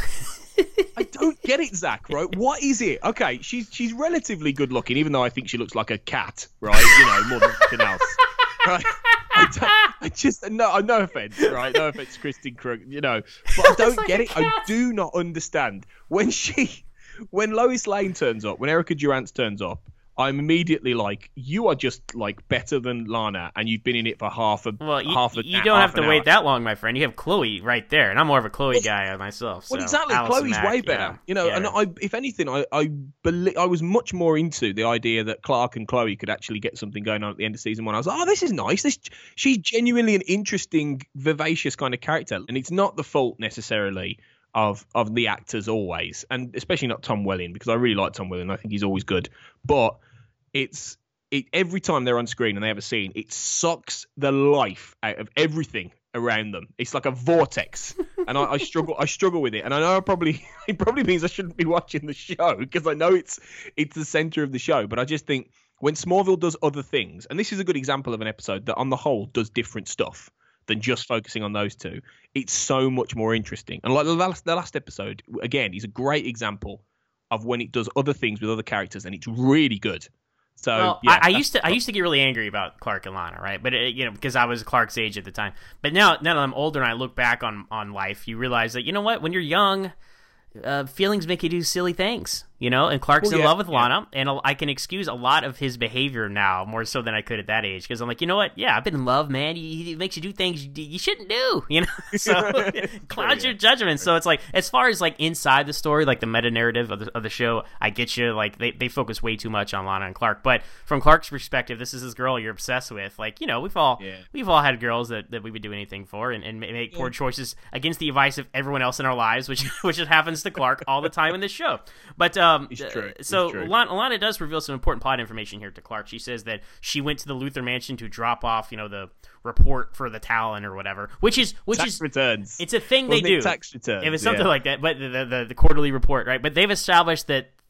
I don't get it, Zach, right? What is it? Okay, she's she's relatively good looking, even though I think she looks like a cat, right? You know, more than anything else. Right? I, don't, I just, no, no offense, right? No offense, Kristen Crook, you know. But I don't like get it. I do not understand. When she, when Lois Lane turns up, when Erica Durance turns up, I'm immediately like, you are just like better than Lana, and you've been in it for half a well. You, half a. You don't half have to wait that long, my friend. You have Chloe right there, and I'm more of a Chloe well, guy myself. So. Well, exactly. Allison Chloe's Mack, way better, yeah. you know. Yeah. And I, if anything, I I believe I was much more into the idea that Clark and Chloe could actually get something going on at the end of season one. I was like, oh, this is nice. This she's genuinely an interesting, vivacious kind of character, and it's not the fault necessarily of of the actors always, and especially not Tom Welling, because I really like Tom Welling. I think he's always good, but it's it every time they're on screen and they have a scene, it sucks the life out of everything around them. It's like a vortex, and I, I struggle. I struggle with it, and I know I probably it probably means I shouldn't be watching the show because I know it's it's the center of the show. But I just think when Smallville does other things, and this is a good example of an episode that on the whole does different stuff than just focusing on those two, it's so much more interesting. And like the last the last episode, again, is a great example of when it does other things with other characters, and it's really good. So well, yeah, I, I used to I used to get really angry about Clark and Lana, right? But it, you know, because I was Clark's age at the time. But now, now that I'm older and I look back on, on life, you realize that, you know what? When you're young, uh, feelings make you do silly things, you know. And Clark's well, in yeah, love with yeah. Lana, and I can excuse a lot of his behavior now more so than I could at that age, because I'm like, you know what? Yeah, I've been in love, man. He, he makes you do things you, you shouldn't do, you know. So cloud your judgment. So it's like, as far as like inside the story, like the meta narrative of the of the show, I get you. Like they, they focus way too much on Lana and Clark, but from Clark's perspective, this is his girl you're obsessed with. Like, you know, we've all yeah. we've all had girls that, that we would do anything for, and, and make yeah. poor choices against the advice of everyone else in our lives, which which it happens to Clark all the time in this show. But um, it's true. So it's true. Lana, Lana does reveal some important plot information here to Clark. She says that she went to the Luthor Mansion to drop off, you know, the report for the Talon or whatever, which is which tax is returns. It's a thing Wasn't they do. Tax returns. It was something yeah. like that, but the, the the quarterly report, right? But they've established that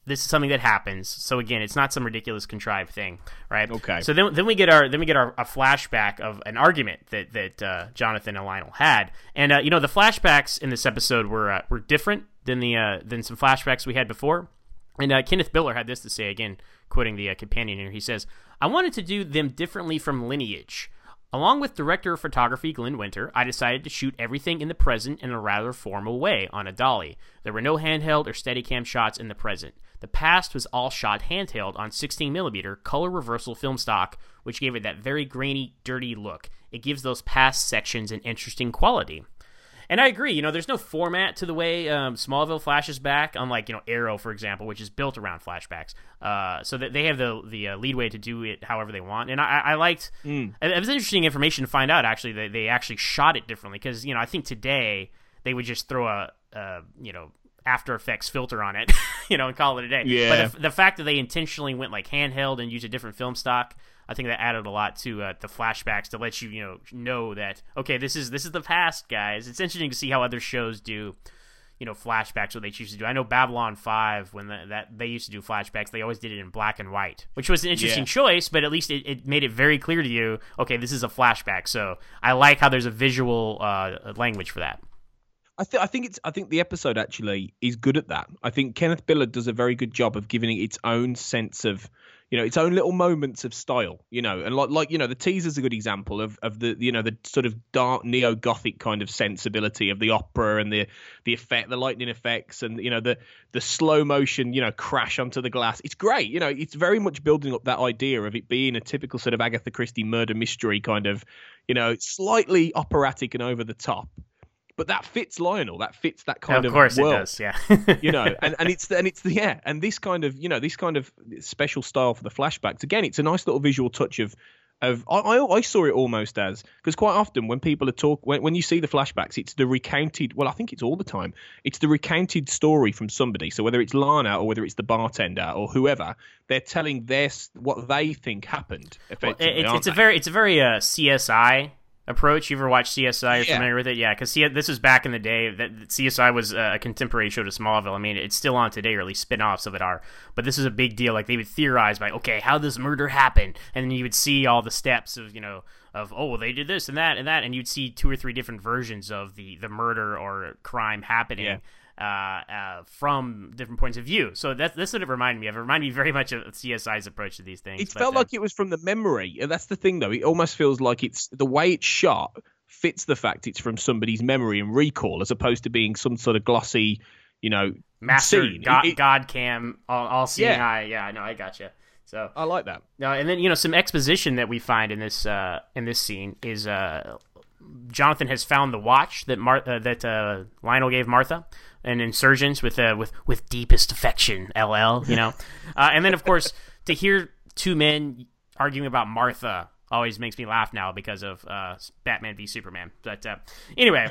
this is something that happens. So again, it's not some ridiculous contrived thing, right? Okay. So then, then we get our then we get our a flashback of an argument that that uh, Jonathan and Lionel had, and uh, you know the flashbacks in this episode were uh, were different than the uh, than some flashbacks we had before. And uh, Kenneth Biller had this to say, again, quoting the uh, companion here. He says, "I wanted to do them differently from Lineage. Along with director of photography Glenn Winter, I decided to shoot everything in the present in a rather formal way on a dolly. There were no handheld or Steadicam shots in the present. The past was all shot handheld on sixteen millimeter color reversal film stock, which gave it that very grainy, dirty look. It gives those past sections an interesting quality." And I agree, you know, there's no format to the way um, Smallville flashes back, unlike, you know, Arrow, for example, which is built around flashbacks. Uh, so that they have the the uh, leadway to do it however they want. And I, I liked, mm. it was interesting information to find out, actually, that they actually shot it differently. Because, you know, I think today they would just throw a, a you know, After Effects filter on it, you know, and call it a day. Yeah. But the, the fact that they intentionally went, like, handheld and used a different film stock, I think that added a lot to uh, the flashbacks to let you, you know, know that, okay, this is this is the past, guys. It's interesting to see how other shows do, you know, flashbacks, what they choose to do. I know Babylon five, when the, that they used to do flashbacks, they always did it in black and white, which was an interesting yeah. choice, but at least it, it made it very clear to you, okay, this is a flashback. So I like how there's a visual uh, language for that. I, th- I think it's. I think the episode actually is good at that. I think Kenneth Biller does a very good job of giving it its own sense of, you know, its own little moments of style. You know, and like, like you know, the teaser's a good example of, of the, you know, the sort of dark neo-gothic kind of sensibility of the opera and the the effect, the lightning effects, and you know, the the slow motion, you know, crash onto the glass. It's great. You know, it's very much building up that idea of it being a typical sort of Agatha Christie murder mystery kind of, you know, slightly operatic and over the top. But that fits Lionel. That fits that kind of, of course world. It does, yeah. You know, and, and it's and it's the yeah, and this kind of you know this kind of special style for the flashbacks. Again, it's a nice little visual touch of of I I, I saw it almost as, because quite often when people are talk when when you see the flashbacks, it's the recounted. Well, I think it's all the time. It's the recounted story from somebody. So whether it's Lana or whether it's the bartender or whoever, they're telling their what they think happened. Effectively, well, it, it's they? a very it's a very uh, C S I approach. You ever watch C S I? You're yeah. familiar with it? Yeah, because this was back in the day that C S I was a contemporary show to Smallville. I mean, it's still on today, or at least spin-offs of it are. But this is a big deal. Like, they would theorize by, okay, how does murder happen? And then you would see all the steps of, you know, of, oh, well, they did this and that and that, and you'd see two or three different versions of the, the murder or crime happening. Yeah. Uh, uh, from different points of view. So that's, that's what it reminded me of. It reminded me very much of C S I's approach to these things. It but, felt uh, like it was from the memory. And that's the thing, though. It almost feels like it's the way it's shot fits the fact it's from somebody's memory and recall, as opposed to being some sort of glossy, you know, master scene. God, it, God cam, all, all seeing yeah. eye. Yeah, no, I gotcha. So I like that. Uh, and then, you know, some exposition that we find in this uh, in this scene is uh, Jonathan has found the watch that Mar- uh, that uh, Lionel gave Martha, an Insurgents with uh, with with deepest affection, L L. You know, uh, and then of course to hear two men arguing about Martha always makes me laugh now because of uh, Batman v Superman. But uh, anyway,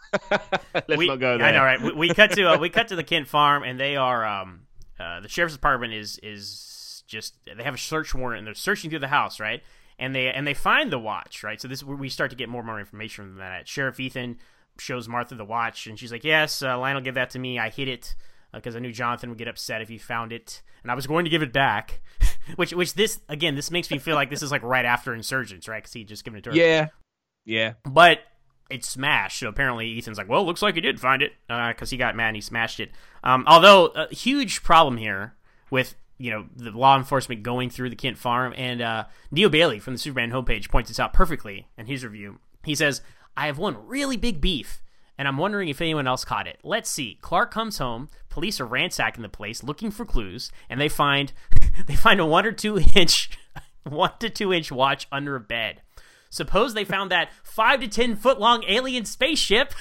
let's we, not go there. I know, right? We, we cut to uh, we cut to the Kent farm, and they are um, uh, the sheriff's department is is just they have a search warrant, and they're searching through the house, right? And they and they find the watch, right? So this we start to get more and more information from that. Sheriff Ethan shows Martha the watch, and she's like, "Yes, uh, Lionel gave that to me. I hid it because uh, I knew Jonathan would get upset if he found it, and I was going to give it back." which, which this again, this makes me feel like this is like right after Insurgents, right? Because he just given it to her. Yeah, yeah. But it's smashed. So apparently Ethan's like, "Well, looks like he did find it," because uh, he got mad and he smashed it. Um, although a huge problem here with, you know, the law enforcement going through the Kent farm, and uh, Neil Bailey from the Superman homepage points this out perfectly in his review. He says, "I have one really big beef, and I'm wondering if anyone else caught it. Let's see. Clark comes home. Police are ransacking the place looking for clues, and they find they find a one or two inch one to two inch watch under a bed. Suppose they found that five to ten foot long alien spaceship,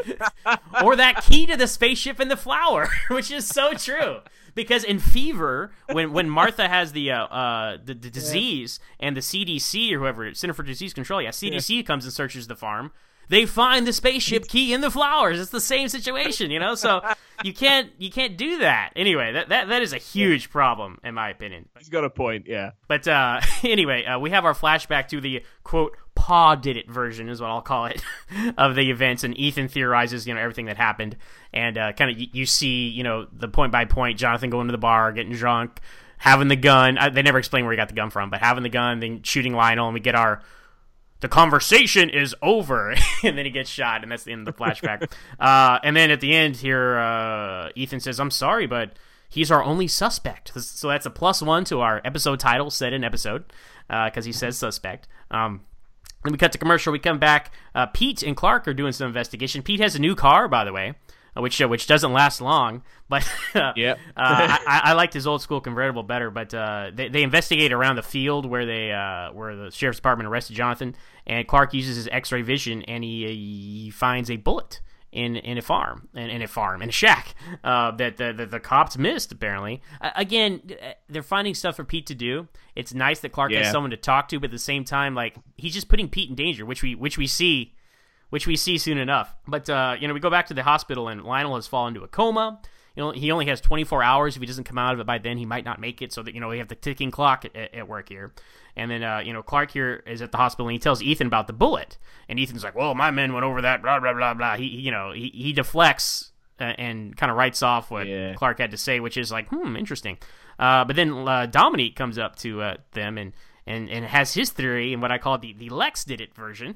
or that key to the spaceship in the flower," which is so true. Because in Fever, when, when Martha has the uh, uh the, the disease, and the C D C or whoever, Center for Disease Control, yeah, C D C yeah. comes and searches the farm, they find the spaceship key in the flowers. It's the same situation, you know. So you can't you can't do that. Anyway, that that, that is a huge problem in my opinion. He's got a point, yeah. But uh, anyway, uh, we have our flashback to the quote Pa did it version is what I'll call it of the events, and Ethan theorizes, you know, everything that happened, and uh, kind of you, you see, you know, the point by point Jonathan going to the bar, getting drunk, having the gun. I, they never explain where he got the gun from, but having the gun, then shooting Lionel, and we get our the conversation is over, and then he gets shot, and that's the end of the flashback. uh, and then at the end here, uh, Ethan says, "I'm sorry, but he's our only suspect." So that's a plus one to our episode title, set in episode, because uh, he says suspect. Um, then we cut to commercial. We come back. Uh, Pete and Clark are doing some investigation. Pete has a new car, by the way, uh, which uh, which doesn't last long. But uh, yeah, uh, I, I liked his old school convertible better. But uh, they they investigate around the field where they uh, where the sheriff's department arrested Jonathan, and Clark uses his X-ray vision, and he, he finds a bullet in in a farm, in, in a farm, in a shack uh, that the, the the cops missed, apparently. Uh, again, they're finding stuff for Pete to do. It's nice that Clark yeah. has someone to talk to, but at the same time, like, he's just putting Pete in danger, which we which we see which we see soon enough. But, uh, you know, we go back to the hospital, and Lionel has fallen into a coma. You know, he only has twenty-four hours. If he doesn't come out of it by then, he might not make it. So that, you know, we have the ticking clock at, at work here. And then, uh, you know, Clark here is at the hospital, and he tells Ethan about the bullet. And Ethan's like, well, my men went over that, blah, blah, blah, blah. He, you know, he, he deflects uh, and kind of writes off what yeah. Clark had to say, which is like, hmm, interesting. Uh, but then uh, Dominique comes up to uh, them and, and, and has his theory, and what I call the, the Lex did it version.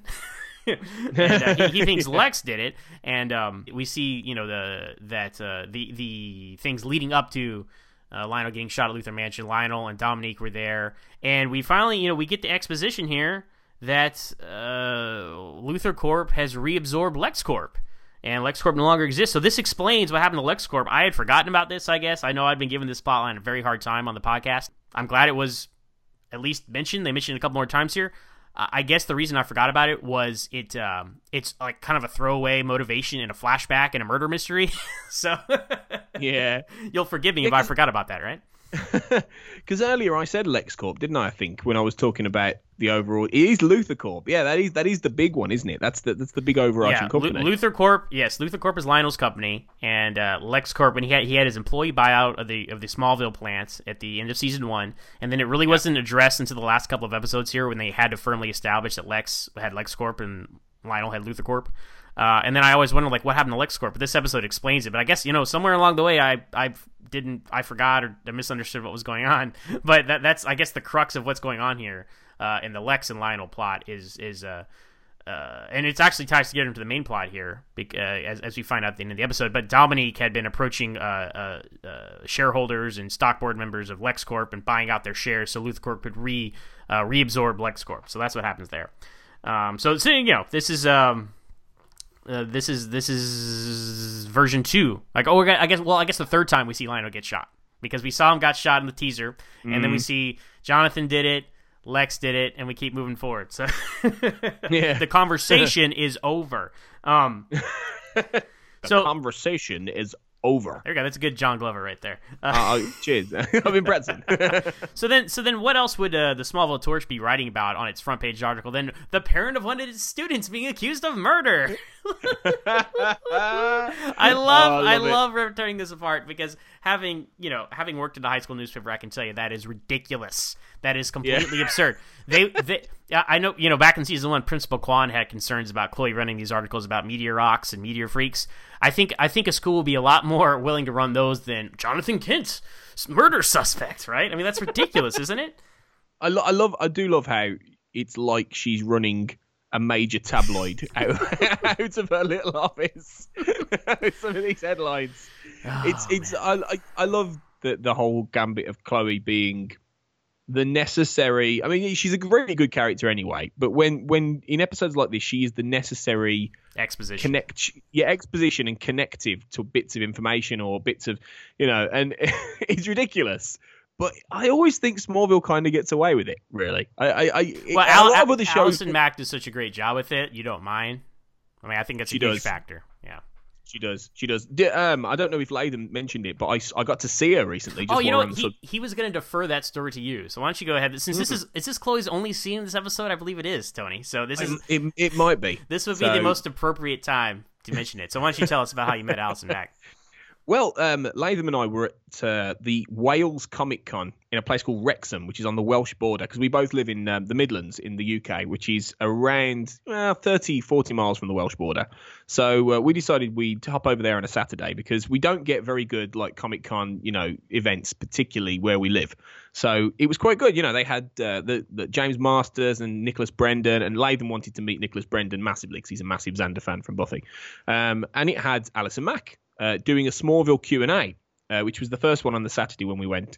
and, uh, he, he thinks Lex did it, and um, we see, you know, the that uh, the the things leading up to uh, Lionel getting shot at Luthor Mansion. Lionel and Dominique were there, and we finally, you know, we get the exposition here that uh, Luthor Corp has reabsorbed LexCorp, and LexCorp no longer exists. So this explains what happened to LexCorp. I had forgotten about this. I guess I know I'd been giving this plotline a very hard time on the podcast. I'm glad it was at least mentioned. They mentioned it a couple more times here. I guess the reason I forgot about it was it. Um, it's like kind of a throwaway motivation in a flashback and a murder mystery. so yeah, you'll forgive me yeah, if I forgot about that, right? Because earlier I said LexCorp, didn't I? I think when I was talking about the overall, it is Luthor Corp. Yeah, that is that is the big one, isn't it? That's the that's the big overarching yeah, company. L- Luthor Corp. Yes, Luthor Corp is Lionel's company, and uh, LexCorp. When he had he had his employee buyout of the of the Smallville plant at the end of season one, and then it really yeah. wasn't addressed until the last couple of episodes here when they had to firmly establish that Lex had LexCorp and Lionel had Luthor Corp. Uh, and then I always wonder, like, what happened to LexCorp? But this episode explains it. But I guess, you know, somewhere along the way, I I didn't, I forgot or I misunderstood what was going on. But that that's, I guess, the crux of what's going on here uh, in the Lex and Lionel plot is, is uh, uh, and it actually ties together into the main plot here, uh, as, as we find out at the end of the episode. But Dominique had been approaching uh, uh, uh, shareholders and stock board members of LexCorp and buying out their shares so LuthCorp could re, uh, reabsorb LexCorp. So that's what happens there. Um, so, so, you know, this is... Um, Uh, this is this is version two. Like, oh, I guess. Well, I guess the third time we see Lionel get shot, because we saw him got shot in the teaser, and mm. then we see Jonathan did it, Lex did it, and we keep moving forward. So yeah. the conversation is over. Um, the so conversation is over. There you go. That's a good John Glover right there. Uh, uh, cheers. I'm impressed. so then, so then, what else would uh, the Smallville Torch be writing about on its front page article? Then the parent of one of its students being accused of murder. I love, oh, I love, I love tearing this apart, because having, you know, having worked in a high school newspaper, I can tell you that is ridiculous. That is completely yeah. absurd. They, they, I know, you know, back in season one, Principal Kwan had concerns about Chloe running these articles about meteor rocks and meteor freaks. I think, I think a school would be a lot more willing to run those than Jonathan Kent, murder suspect, right? I mean, that's ridiculous, isn't it? I, lo- I love, I do love how it's like she's running a major tabloid out, out of her little office with some of these headlines. Oh, it's, it's, I, I, I love the the whole gambit of Chloe being the necessary. I mean, she's a really good character anyway, but when, when in episodes like this, she is the necessary exposition, connect, yeah, exposition and connective to bits of information or bits of, you know, and it's ridiculous. But I always think Smallville kind of gets away with it, really. I, I, I well, a Al- lot of other shows. Allison Mack does such a great job with it. You don't mind? I mean, I think that's a she huge does. factor. Yeah. She does. She does. Um, I don't know if Latham mentioned it, but I, I got to see her recently. Just oh, you know, he, sub- he was going to defer that story to you. So why don't you go ahead? Since this is is this Chloe's only scene in this episode? I believe it is, Tony. So this is it. It might be. This would be so... the most appropriate time to mention it. So why don't you tell us about how you met Allison Mack? Well, um, Latham and I were at uh, the Wales Comic Con in a place called Wrexham, which is on the Welsh border, because we both live in um, the Midlands in the U K, which is around uh, thirty, forty miles from the Welsh border. So uh, we decided we'd hop over there on a Saturday because we don't get very good like Comic Con, you know, events, particularly where we live. So it was quite good. You know, they had uh, the, the James Masters and Nicholas Brendan, and Latham wanted to meet Nicholas Brendan massively because he's a massive Xander fan from Buffy. Um, and it had Alison Mack uh, doing a Smallville Q and A, uh, which was the first one on the Saturday when we went.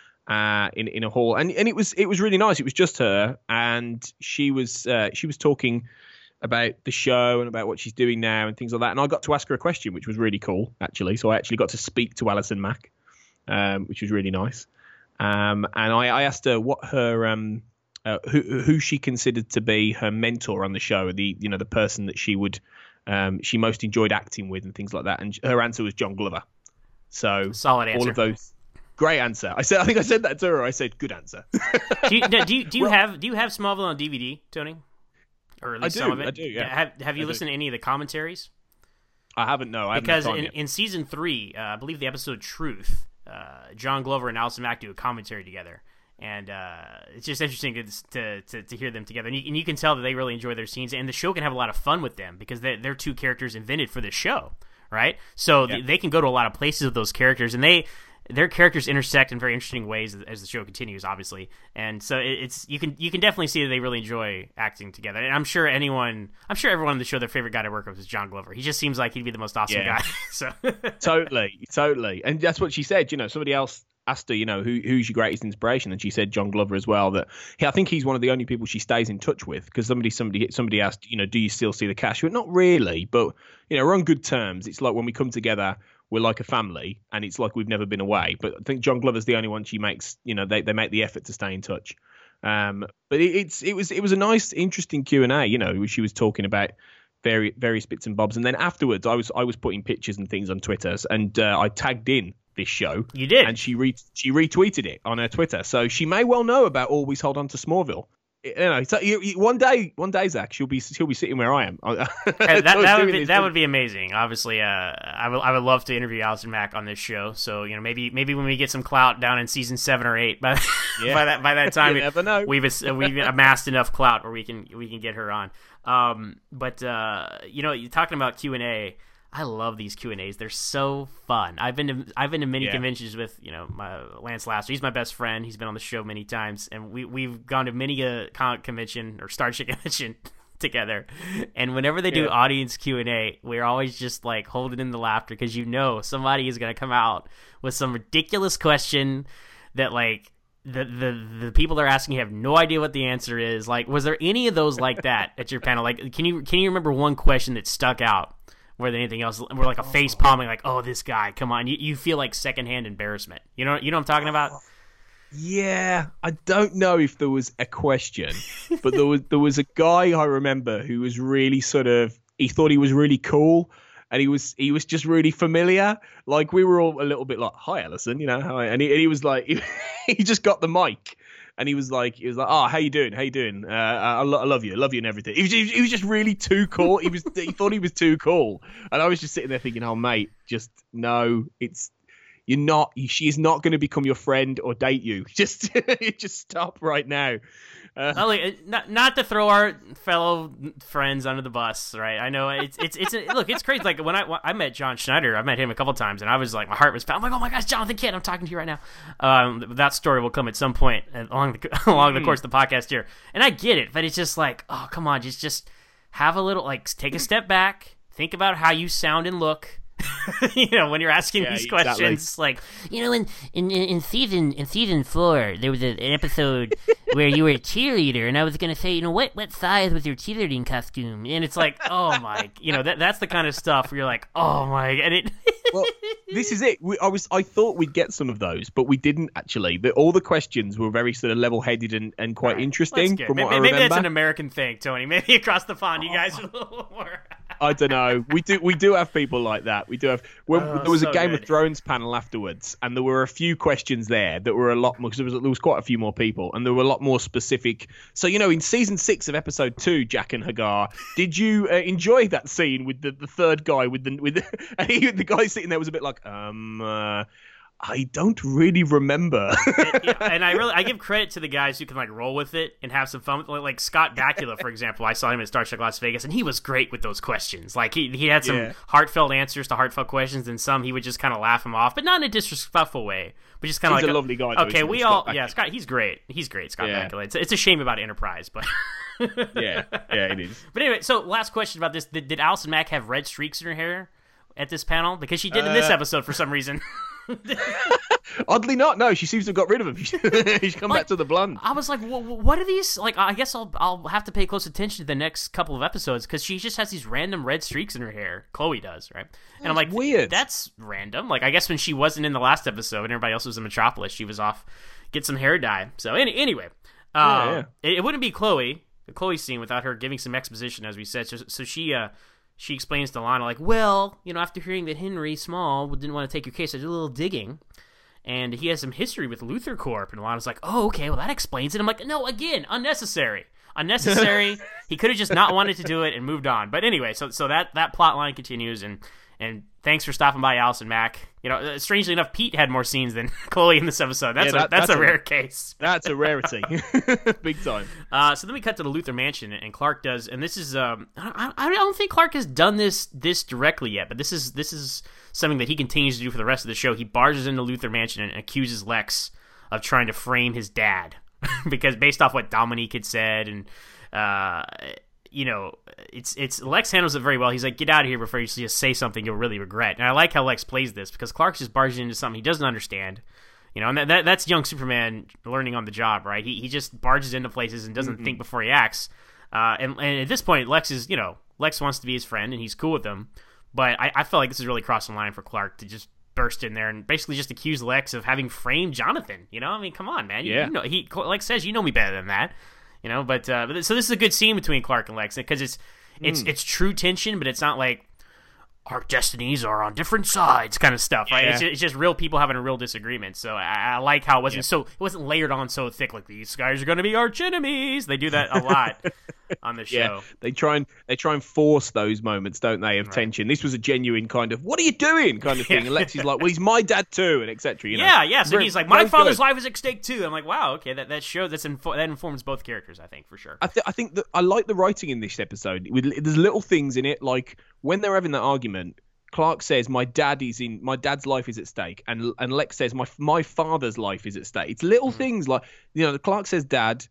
Uh, in in a hall, and and it was it was really nice. It was just her, and she was uh, she was talking about the show and about what she's doing now and things like that. And I got to ask her a question, which was really cool, actually. So I actually got to speak to Alison Mack, um, which was really nice. Um, and I, I asked her what her um, uh, who who she considered to be her mentor on the show, the you know the person that she would um, she most enjoyed acting with and things like that. And her answer was John Glover. So solid answer. All of those. Great answer. I said. I think I said that to her. I said, "Good answer." do you do you, do you well, have do you have Smallville on D V D, Tony? Or at least I do. some of it? I do. Yeah. Have Have you I listened do. to any of the commentaries? I haven't. No. I because haven't in, yet. in season three, uh, I believe the episode "Truth," uh, John Glover and Alison Mack do a commentary together, and uh, it's just interesting to, to to hear them together. And you, and you can tell that they really enjoy their scenes, and the show can have a lot of fun with them because they're, they're two characters invented for this show, right? So yeah. th- they can go to a lot of places with those characters, and they. Their characters intersect in very interesting ways as the show continues, obviously, and so it's you can you can definitely see that they really enjoy acting together. And I'm sure anyone, I'm sure everyone on the show, their favorite guy to work with is John Glover. He just seems like he'd be the most awesome yeah. guy. So totally, totally, and that's what she said. You know, somebody else asked her, you know, who who's your greatest inspiration, and she said John Glover as well. That he, I think he's one of the only people she stays in touch with because somebody somebody somebody asked, you know, do you still see the cast? She went, not really, but you know, we're on good terms. It's like when we come together. We're like a family, and it's like we've never been away. But I think John Glover's the only one she makes. You know, they, they make the effort to stay in touch. Um, but it, it's it was it was a nice, interesting Q and A. You know, she was talking about various various bits and bobs, and then afterwards, I was I was putting pictures and things on Twitter, and uh, I tagged in this show. You did, and she re- she retweeted it on her Twitter, so she may well know about Always Hold On to Smallville. You know, so you, you, one day, one day, Zach, she'll be she'll be sitting where I am. that that would be, that would be amazing. Obviously, uh, I would I would love to interview Alison Mack on this show. So you know, maybe maybe when we get some clout down in season seven or eight, by yeah. by that by that time, you never know. we've we've amassed enough clout where we can we can get her on. Um, but uh, you know, you're talking about Q and A. I love these Q and A's. They're so fun. I've been to I've been to many yeah. conventions with you know my Lance Lasser. He's my best friend. He's been on the show many times, and we we've gone to many a comic convention or Star Trek convention together. And whenever they do yeah. audience Q and A, we're always just like holding in the laughter because you know somebody is gonna come out with some ridiculous question that like. The, the the people they're asking have no idea what the answer is. Like, was there any of those like that at your panel? Like, can you can you remember one question that stuck out more than anything else? We're like a face palming, like, oh, this guy, come on. You you feel like secondhand embarrassment. You know you know what I'm talking about? Yeah, I don't know if there was a question, but there was there was a guy I remember who was really sort of he thought he was really cool. And he was he was just really familiar. Like we were all a little bit like, "Hi, Alison," you know. Hi. And he and he was like, he, he just got the mic, and he was like, he was like, "Oh, how you doing? How you doing? Uh, I, lo- I love you, I love you, and everything." He was he was just really too cool. He was he thought he was too cool, and I was just sitting there thinking, "Oh, mate, just no, it's you're not. She is not going to become your friend or date you. Just just stop right now." Uh, Ellie, not not to throw our fellow friends under the bus, right? I know it's it's it's look, it's crazy. Like when I when I met John Schneider, I met him a couple times, and I was like, my heart was. I'm like, oh my gosh, Jonathan Kidd, I'm talking to you right now. Um, that story will come at some point along the along the course of the podcast here, and I get it, but it's just like, oh come on, just just have a little like take a step back, think about how you sound and look. You know, when you're asking yeah, these questions, exactly. like, you know, in, in in season in season four, there was a, an episode where you were a cheerleader, and I was gonna say, you know, what what size was your cheerleading costume? And it's like, oh my, you know, that that's the kind of stuff where you're like, oh my, and it. Well, this is it. We, I was I thought we'd get some of those, but we didn't actually. The, all the questions were very sort of level-headed and, and quite right. interesting. Well, from maybe, what I maybe remember. that's an American thing, Tony. Maybe across the pond, you guys are a little more. I don't know. We do we do have people like that. We do have. When, Oh, there was so a Game good. of Thrones panel afterwards, and there were a few questions there that were a lot more because there was there was quite a few more people, and there were a lot more specific. So you know, in season six of episode two, Jack and Hagar, did you uh, enjoy that scene with the, the third guy with the with the, and he, the guy sitting there was a bit like um. Uh, I don't really remember. and, and I really I give credit to the guys who can like roll with it and have some fun with it. Like, like Scott Bakula, for example. I saw him at Star Trek Las Vegas, and he was great with those questions. Like he he had some Yeah. heartfelt answers to heartfelt questions, and some he would just kind of laugh him off, but not in a disrespectful way. But just kind of He's like a lovely guy, though, Okay, isn't we he, all Scott yeah Bakula? Scott. He's great. He's great, Scott Yeah. Bakula. It's it's a shame about Enterprise, but yeah, yeah, it is. but anyway. So last question about this: Did, did Alison Mack have red streaks in her hair at this panel? Because she did in this Uh, episode for some reason. Oddly not. No, she seems to have got rid of him. She's come Like, back to the blonde. I was like, "Wha- what are these? Like, I guess I'll I'll have to pay close attention to the next couple of episodes because she just has these random red streaks in her hair. Chloe does, right? And I'm like, weird. That's random. Like, I guess when she wasn't in the last episode and everybody else was in Metropolis, she was off get some hair dye. So any, anyway, um, yeah. It, it wouldn't be Chloe, the Chloe scene, without her giving some exposition, as we said. So, so she uh she explains to Lana like, well, you know, after hearing that Henry Small didn't want to take your case, I did a little digging. And he has some history with Luthor Corp. And Lana's like, oh, okay, well, that explains it. I'm like, no, again, unnecessary. Unnecessary. He could have just not wanted to do it and moved on. But anyway, so so that, that plot line continues. And, and thanks for stopping by, Alison Mack. You know, uh, strangely enough, Pete had more scenes than Chloe in this episode. That's, Yeah, a, that- that's, that's a a- rare case. That's a rarity. Big time. Uh, so then we cut to the Luthor Mansion, and Clark does, and this is, um, I, I don't think Clark has done this this directly yet, but this is this is something that he continues to do for the rest of the show. He barges into Luthor Mansion and accuses Lex of trying to frame his dad, because based off what Dominique had said, and uh, you know, it's it's Lex handles it very well. He's like, get out of here before you just say something you'll really regret. And I like how Lex plays this because Clark's just barging into something he doesn't understand. You know, and that, that that's young Superman learning on the job, right? He he just barges into places and doesn't Mm-hmm. think before he acts. Uh, and, and at this point, Lex is, you know, Lex wants to be his friend and he's cool with him. But I, I felt like this is really crossing the line for Clark to just burst in there and basically just accuse Lex of having framed Jonathan. You know, I mean, come on, man. You, Yeah. you know, he Lex says, you know me better than that. You know, but, uh, but so this is a good scene between Clark and Lex because it's it's Mm. it's true tension, but it's not like our destinies are on different sides kind of stuff, right? Yeah. It's, just, it's just real people having a real disagreement. So I, I like how it wasn't so it wasn't layered on so thick. Like these guys are going to be arch enemies. They do that a lot on the show. Yeah, they try and they try and force those moments, don't they, of tension. This was a genuine kind of "what are you doing" kind of thing, Yeah. and Lex is like, "Well, he's my dad too," and et cetera. You know? Yeah, yeah. So Very- he's like, my very father's good. life is at stake too. I'm like, wow, okay, that that shows that's info- that informs both characters, I think, for sure. I, th- I think that I like the writing in this episode. With, there's little things in it, like when they're having that argument. Clark says, "My dad is in. My dad's life is at stake," and and Lex says, "My my father's life is at stake." It's little Mm. things like, you know, Clark says, "Dad."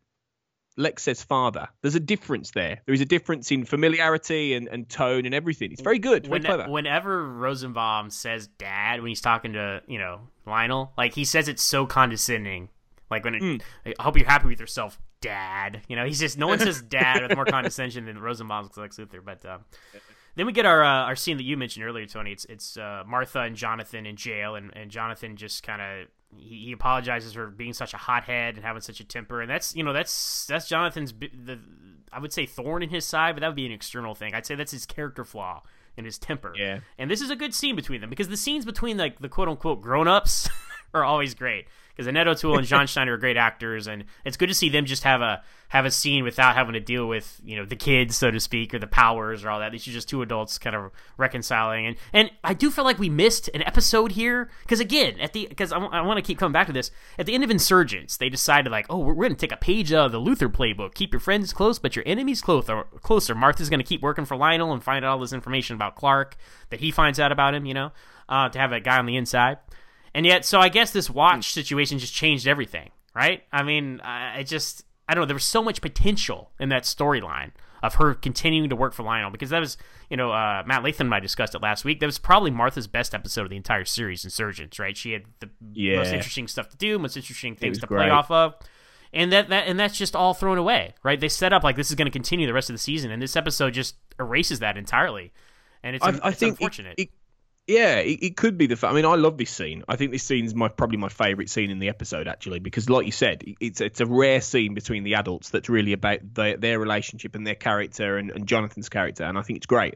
Lex says father. There's a difference there. There is a difference in familiarity and, and tone and everything. It's very good. Very When, clever. whenever Rosenbaum says "dad" when he's talking to you know Lionel, like he says it's so condescending. Like when it, Mm. I hope you're happy with yourself, Dad. You know, he's just no one says "dad" with more condescension than Rosenbaum's Lex Luthor. But um, then we get our uh, our scene that you mentioned earlier, Tony. It's it's uh, Martha and Jonathan in jail, and, and Jonathan just kind of he, he apologizes for being such a hothead and having such a temper, and that's you know that's that's Jonathan's bi- the I would say thorn in his side, but that would be an external thing. I'd say that's his character flaw and his temper. Yeah. And this is a good scene between them because the scenes between like the quote unquote grown ups are always great. Because Annette O'Toole and John Schneider are great actors, and it's good to see them just have a have a scene without having to deal with you know the kids, so to speak, or the powers or all that. These are just two adults kind of reconciling, and and I do feel like we missed an episode here because again at the because I, I want to keep coming back to this at the end of Insurgents, they decided like oh we're, we're going to take a page out of the Luthor playbook. Keep your friends close, but your enemies closer. Closer. Martha's going to keep working for Lionel and find out all this information about Clark that he finds out about him. You know, uh, to have a guy on the inside. And yet, so I guess this watch situation just changed everything, right? I mean, I I just, I don't know, there was so much potential in that storyline of her continuing to work for Lionel, because that was, you know, uh, Matt Latham and I discussed it last week. That was probably Martha's best episode of the entire series, Insurgents, right? She had the Yeah. most interesting stuff to do, most interesting things was to great. play off of. And that, that and that's just all thrown away, right? They set up like this is going to continue the rest of the season, and this episode just erases that entirely. And it's, I, un- I it's think unfortunate. It, it, yeah, it, it could be the fact. I mean, I love this scene. I think this scene's my probably my favourite scene in the episode, actually, because, like you said, it's it's a rare scene between the adults that's really about their, their relationship and their character and, and Jonathan's character, and I think it's great.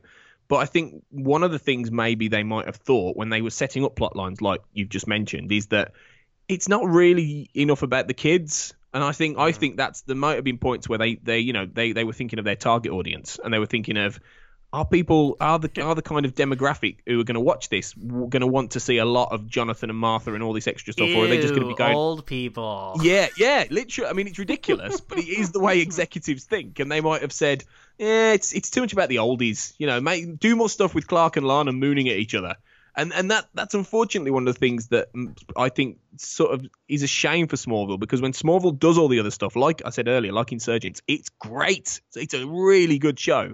But I think one of the things maybe they might have thought when they were setting up plot lines, like you've just mentioned, is that it's not really enough about the kids. And I think I think that's there might have been points where they, they you know they, they were thinking of their target audience, and they were thinking of, are people are the are the kind of demographic who are going to watch this going to want to see a lot of Jonathan and Martha and all this extra stuff, Ew, or are they just going to be going old people? Yeah, yeah, literally. I mean, it's ridiculous, but it is the way executives think, and they might have said, "Yeah, it's it's too much about the oldies." You know, make do more stuff with Clark and Lana mooning at each other. And and that that's unfortunately one of the things that I think sort of is a shame for Smallville, because when Smallville does all the other stuff, like I said earlier, like Insurgents, it's great. It's a really good show.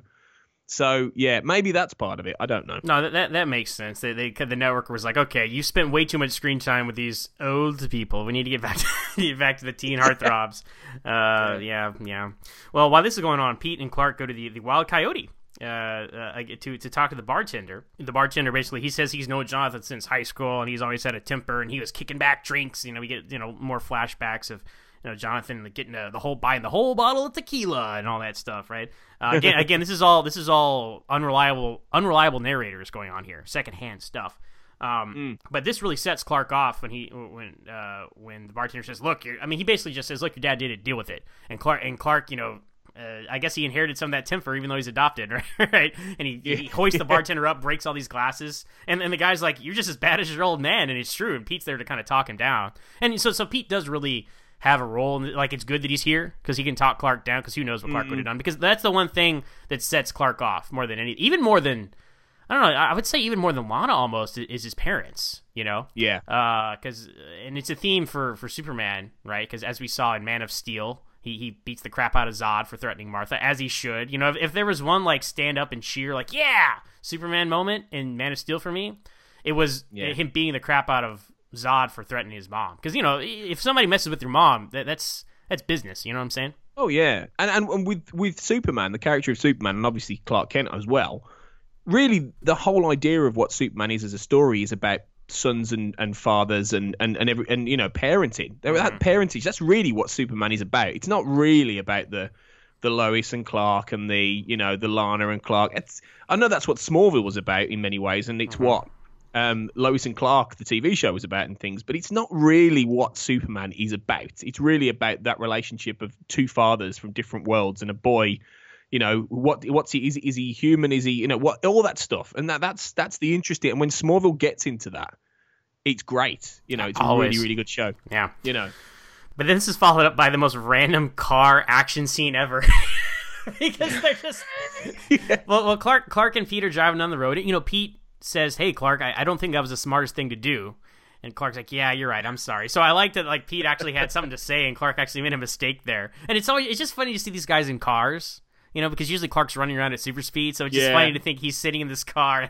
So yeah, maybe that's part of it. I don't know. No, that that, that makes sense. They, they the network was like, okay, you spent way too much screen time with these old people. We need to get back to get back to the teen heartthrobs. uh, yeah, yeah. Well, while this is going on, Pete and Clark go to the, the Wild Coyote. Uh, uh, to to talk to the bartender. The bartender basically, he says he's known Jonathan since high school, and he's always had a temper, and he was kicking back drinks. You know, we get you know more flashbacks of you know Jonathan getting uh, the whole buying the whole bottle of tequila and all that stuff, right? Uh, again, again, this is all this is all unreliable unreliable narrators going on here, secondhand stuff. Um, mm. But this really sets Clark off when he when uh, when the bartender says, "Look, you're, I mean, he basically just says, "Look, your dad did it. Deal with it." And Clark and Clark, you know. Uh, I guess he inherited some of that temper, even though he's adopted, right? And he, yeah. he hoists the bartender up, breaks all these glasses, and and the guy's like, "You're just as bad as your old man," and it's true. And Pete's there to kind of talk him down, and so so Pete does really have a role. And like, it's good that he's here because he can talk Clark down, because who knows what Clark mm-hmm. would have done? Because that's the one thing that sets Clark off more than any, even more than I don't know. I would say even more than Lana almost is his parents. You know, yeah. Because uh, and it's a theme for for Superman, right? Because as we saw in Man of Steel. He he beats the crap out of Zod for threatening Martha, as he should. You know, if, if there was one, like, stand up and cheer, like, yeah, Superman moment in Man of Steel for me, it was yeah. him beating the crap out of Zod for threatening his mom. Because, you know, if somebody messes with your mom, that, that's that's business, you know what I'm saying? Oh, yeah. And, and and with, with Superman, the character of Superman, and obviously Clark Kent as well, really the whole idea of what Superman is as a story is about sons and, and fathers and and and, every, and you know parenting. Mm-hmm. That parentage, that's really what Superman is about. It's not really about the the Lois and Clark and the you know the Lana and Clark. It's I know that's what Smallville was about in many ways, and it's mm-hmm. what um, Lois and Clark, the T V show, was about and things. But it's not really what Superman is about. It's really about that relationship of two fathers from different worlds and a boy. You know what? What's he? Is, is he human? Is he? You know what? All that stuff, and that that's that's the interesting. And when Smallville gets into that, it's great. You know, it's Always. a really really good show. Yeah. You know, but then this is followed up by the most random car action scene ever, because they're just yeah. well, well, Clark Clark and Pete are driving down the road. You know, Pete says, "Hey, Clark, I, I don't think that was the smartest thing to do." And Clark's like, "Yeah, you're right. I'm sorry." So I like that, like Pete actually had something to say, and Clark actually made a mistake there. And it's always it's just funny to see these guys in cars. You know, because usually Clark's running around at super speed, so it's just yeah. funny to think he's sitting in this car.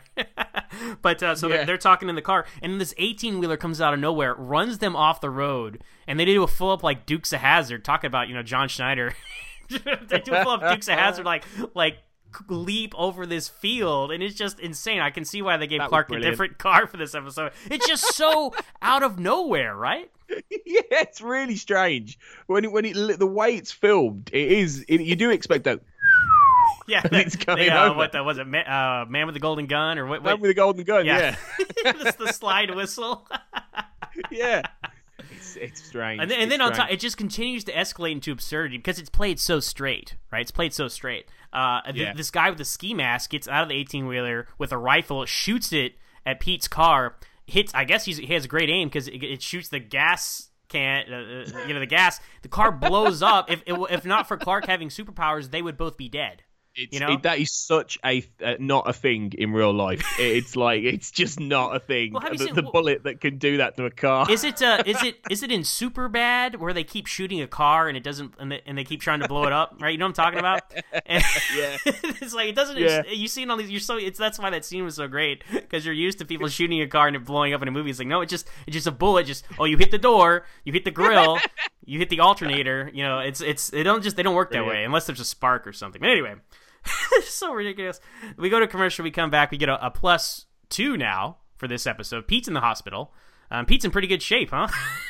but uh, so yeah. they're, they're talking in the car, and then this eighteen-wheeler comes out of nowhere, runs them off the road, and they do a full-up, like, Dukes of Hazzard, talking about, you know, John Schneider. They do a full-up Dukes of Hazzard, like, like leap over this field, and it's just insane. I can see why they gave that Clark a different car for this episode. It's just so out of nowhere, right? Yeah, it's really strange. When it, when it, the way it's filmed, it is, it, you do expect that. Yeah, that, it's coming the, uh, over. What the, was it? Man, uh, Man with the Golden Gun, or what? Man with the Golden Gun. Yeah, yeah. It's the slide whistle. Yeah, it's, it's strange. And then, and then on top, it just continues to escalate into absurdity because it's played so straight, right? It's played so straight. Uh, th- yeah. This guy with the ski mask gets out of the eighteen-wheeler with a rifle, shoots it at Pete's car, hits. I guess he's, he has great aim because it, it shoots the gas. Can uh, you know the gas? The car blows up. If if not for Clark having superpowers, they would both be dead. It's, you know? it, that is such a uh, not a thing in real life. It's like it's just not a thing. Well, the, seen, the bullet that can do that to a car. Is it? Uh, is it? Is it in Superbad where they keep shooting a car and it doesn't, and they, and they keep trying to blow it up? Right? You know what I'm talking about? And yeah. It's like it doesn't. Yeah. You seen all these. You're so. It's that's why that scene was so great because you're used to people shooting a car and it blowing up in a movie. It's like no, it's just it's just a bullet. Just oh, you hit the door, you hit the grill, you hit the alternator. You know, it's it's they don't just they don't work that yeah. way unless there's a spark or something. But anyway. It's so ridiculous. We go to commercial, we come back, we get a, a plus two now for this episode. Pete's in the hospital. Um, Pete's in pretty good shape, huh?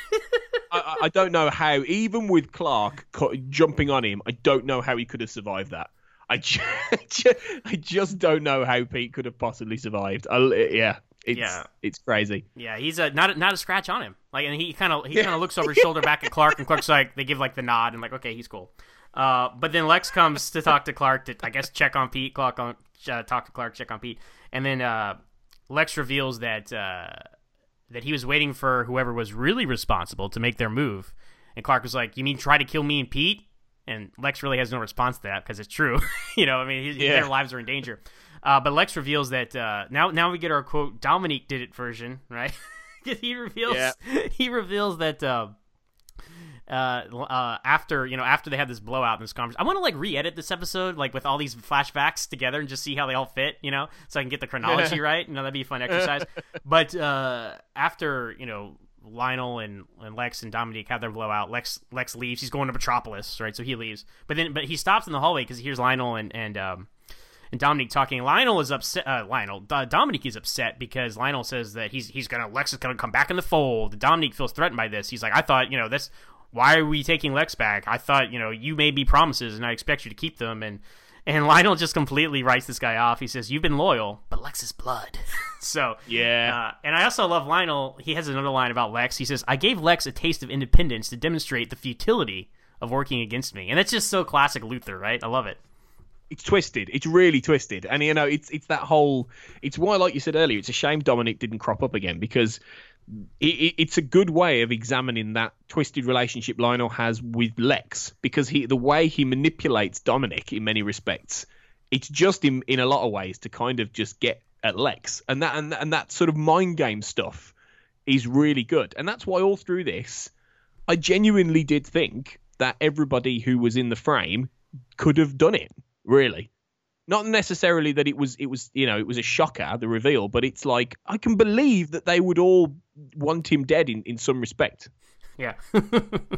I, I don't know how, even with Clark jumping on him, I don't know how he could have survived that. I just, I just don't know how Pete could have possibly survived. I, yeah, it's Yeah. it's crazy. Yeah, he's a not a, not a scratch on him. Like, and he kind of he kind of looks over his shoulder back at Clark, and Clark's like, they give like the nod and like, okay, he's cool. Uh, but then Lex comes to talk to Clark to, I guess, check on Pete. Clark on uh, talk to Clark, check on Pete, and then uh, Lex reveals that uh, that he was waiting for whoever was really responsible to make their move. And Clark was like, "You mean try to kill me and Pete?" And Lex really has no response to that because it's true. You know, I mean, he, Yeah. their lives are in danger. Uh, but Lex reveals that uh, now now we get our quote Dominique did it version, right? he reveals Yeah. he reveals that. Uh, Uh, uh, after you know, after they had this blowout in this conference, I want to like re-edit this episode, like with all these flashbacks together, and just see how they all fit, you know, so I can get the chronology right. You know, that'd be a fun exercise. But uh, after you know, Lionel and, and Lex and Dominique have their blowout, Lex Lex leaves. He's going to Metropolis, right? So he leaves, but then but he stops in the hallway because he hears Lionel and and um and Dominique talking. Lionel is upset. Uh, Lionel uh, Dominique is upset because Lionel says that he's he's gonna Lex is gonna come back in the fold. Dominique feels threatened by this. He's like, I thought you know this. Why are we taking Lex back? I thought, you know, you made me promises and I expect you to keep them. And and Lionel just completely writes this guy off. He says, you've been loyal, but Lex is blood. so, Yeah. Uh, and I also love Lionel. He has another line about Lex. He says, I gave Lex a taste of independence to demonstrate the futility of working against me. And that's just so classic Luthor, right? I love it. It's twisted. It's really twisted. And, you know, it's it's that whole... It's why, like you said earlier, it's a shame Dominic didn't crop up again because... It, it, it's a good way of examining that twisted relationship Lionel has with Lex because he the way he manipulates Dominic in many respects, it's just in in a lot of ways to kind of just get at Lex, and that and, and that sort of mind game stuff is really good, and that's why all through this, I genuinely did think that everybody who was in the frame could have done it. Really. Not necessarily that it was, it was, you know, it was a shocker, the reveal, but it's like, I can believe that they would all want him dead in, in some respect. Yeah. But,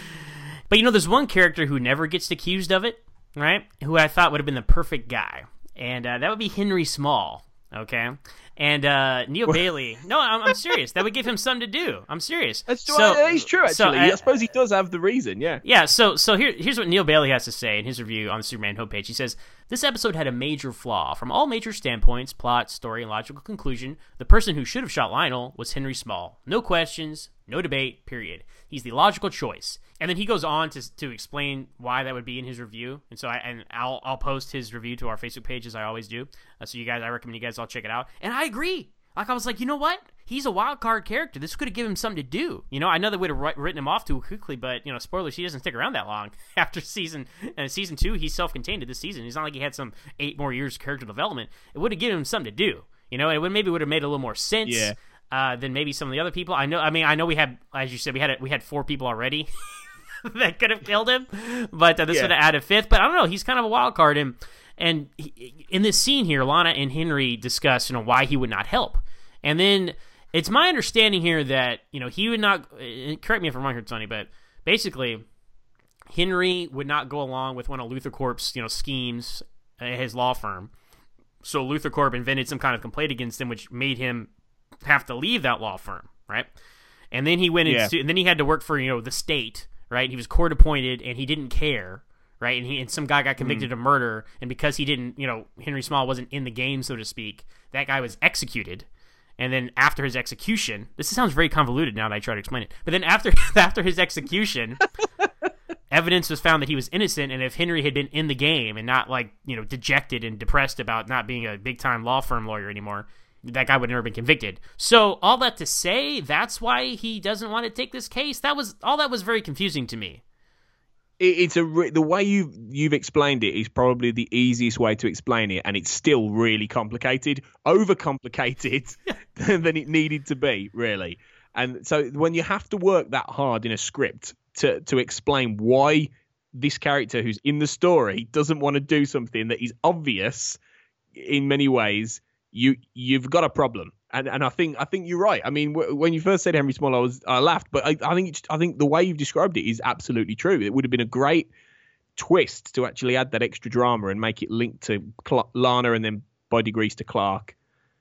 you know, there's one character who never gets accused of it, right? Who I thought would have been the perfect guy. And uh, that would be Henry Small, okay? And uh, Neil Bailey. No, I'm, I'm serious. That would give him something to do. I'm serious. That's so, well, he's true, actually. So, uh, I suppose he does have the reason, yeah. Yeah, so so here, here's what Neil Bailey has to say in his review on the Superman homepage. He says, this episode had a major flaw. From all major standpoints, plot, story, and logical conclusion, the person who should have shot Lionel was Henry Small. No questions, no debate, period. He's the logical choice. And then he goes on to to explain why that would be in his review. And so I and I'll I'll post his review to our Facebook page as I always do. Uh, so you guys, I recommend you guys all check it out. And I agree. Like, I was like, you know what? He's a wild card character. This could have given him something to do. You know, I know they would have written him off too quickly, but, you know, spoilers, he doesn't stick around that long. After season uh, season two, he's self-contained to this season. It's not like he had some eight more years of character development. It would have given him something to do. You know, and it would, maybe would have made a little more sense Yeah. uh, than maybe some of the other people. I know, I mean, I know we had, as you said, we had a, we had four people already that could have killed him, but uh, this Yeah. would have added fifth. But I don't know. He's kind of a wild card. And, and he, in this scene here, Lana and Henry discuss, you know, why he would not help. And then it's my understanding here that, you know, he would not, correct me if I'm wrong here, Tony, but basically Henry would not go along with one of Luthor Corp's, you know, schemes at his law firm. So Luthor Corp invented some kind of complaint against him, which made him have to leave that law firm, right? And then he went Yeah. into, and then he had to work for, you know, the state, right? He was court appointed and he didn't care. Right, and he and some guy got convicted mm. of murder, and because he didn't, you know, Henry Small wasn't in the game, so to speak, that guy was executed. And then after his execution, this sounds very convoluted now that I try to explain it. But then after after his execution, evidence was found that he was innocent. And if Henry had been in the game and not like, you know, dejected and depressed about not being a big time law firm lawyer anymore, that guy would never been convicted. So all that to say, that's why he doesn't want to take this case. That was all that was very confusing to me. It's a the way you've you've explained it is probably the easiest way to explain it, and it's still really complicated, overcomplicated than it needed to be, really. And so when you have to work that hard in a script to to explain why this character who's in the story doesn't want to do something that is obvious in many ways, you you've got a problem. And and I think I think you're right. I mean, w- when you first said Henry Small, I was I laughed, but I, I think it's, I think the way you've described it is absolutely true. It would have been a great twist to actually add that extra drama and make it linked to Cl- Lana and then by degrees to Clark.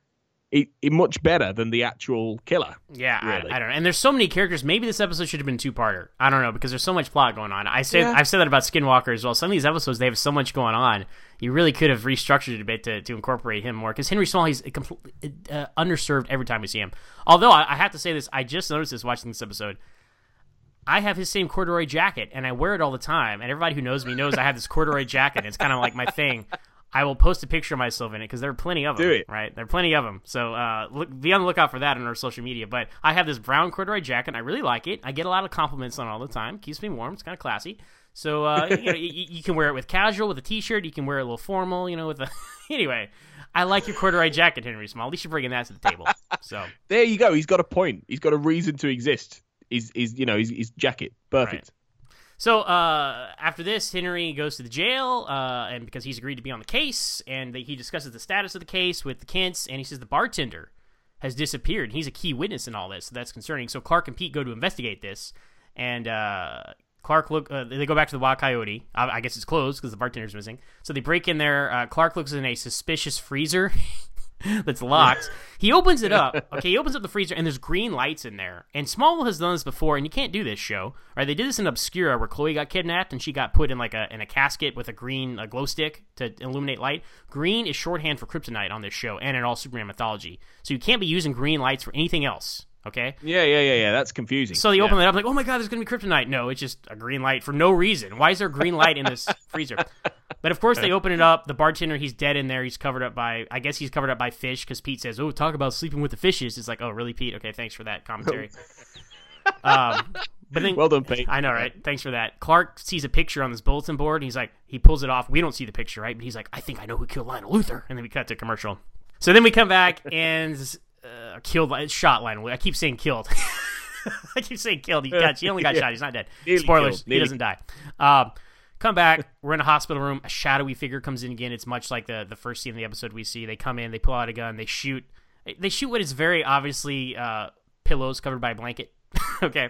it, it much better than the actual killer. Yeah, really. I, I don't know. And there's so many characters. Maybe this episode should have been two-parter. I don't know, because there's so much plot going on. I say Yeah. I've said that about Skinwalker as well. Some of these episodes, they have so much going on. You really could have restructured it a bit to, to incorporate him more. Because Henry Small, he's completely uh, underserved every time we see him. Although, I, I have to say this, I just noticed this watching this episode. I have his same corduroy jacket, and I wear it all the time. And everybody who knows me knows I have this corduroy jacket. It's kind of like my thing. I will post a picture of myself in it because there are plenty of them. Do it. Right? There are plenty of them. So uh, look, be on the lookout for that on our social media. But I have this brown corduroy jacket. And I really like it. I get a lot of compliments on it all the time. Keeps me warm. It's kind of classy. So uh, you, know, you, you can wear it with casual, with a t-shirt. You can wear it a little formal, you know, with a... Anyway, I like your corduroy jacket, Henry Small. At least you're bringing that to the table. So There you go. He's got a point. He's got a reason to exist. Is is you know his, his jacket perfect. Right. So uh, after this, Henry goes to the jail, uh, and because he's agreed to be on the case, and they, he discusses the status of the case with the Kents, and he says the bartender has disappeared. He's a key witness in all this, so that's concerning. So Clark and Pete go to investigate this, and uh, Clark look. Uh, they go back to the Wild Coyote. I, I guess it's closed because the bartender's missing. So they break in there. Uh, Clark looks in a suspicious freezer. That's locked. He opens it up. Okay, he opens up the freezer, and there's green lights in there. And Smallville has done this before, and you can't do this show. Right? They did this in Obscura, where Chloe got kidnapped, and she got put in like a in a casket with a green a glow stick to illuminate light. Green is shorthand for kryptonite on this show, and in all Superman mythology. So you can't be using green lights for anything else. Okay? Yeah, yeah, yeah, yeah. That's confusing. So they yeah. open it up like, oh my god, there's going to be kryptonite. No, it's just a green light for no reason. Why is there a green light in this freezer? But of course they open it up. The bartender, he's dead in there. He's covered up by, I guess he's covered up by fish because Pete says, oh, talk about sleeping with the fishes. It's like, oh, really, Pete? Okay, thanks for that commentary. um, but then, Well done, Pete. I know, right? Thanks for that. Clark sees a picture on this bulletin board. And he's like, he pulls it off. We don't see the picture, right? But he's like, I think I know who killed Lionel Luthor. And then we cut to commercial. So then we come back and... Uh, killed, shot Lionel. I keep saying killed. I keep saying killed. He got, he only got Yeah. shot. He's not dead. Nearly Spoilers. killed. He Nearly. doesn't die. Um, come back. We're in a hospital room. A shadowy figure comes in again. It's much like the, the first scene of the episode we see. They come in. They pull out a gun. They shoot. They shoot what is very obviously uh, pillows covered by a blanket. Okay.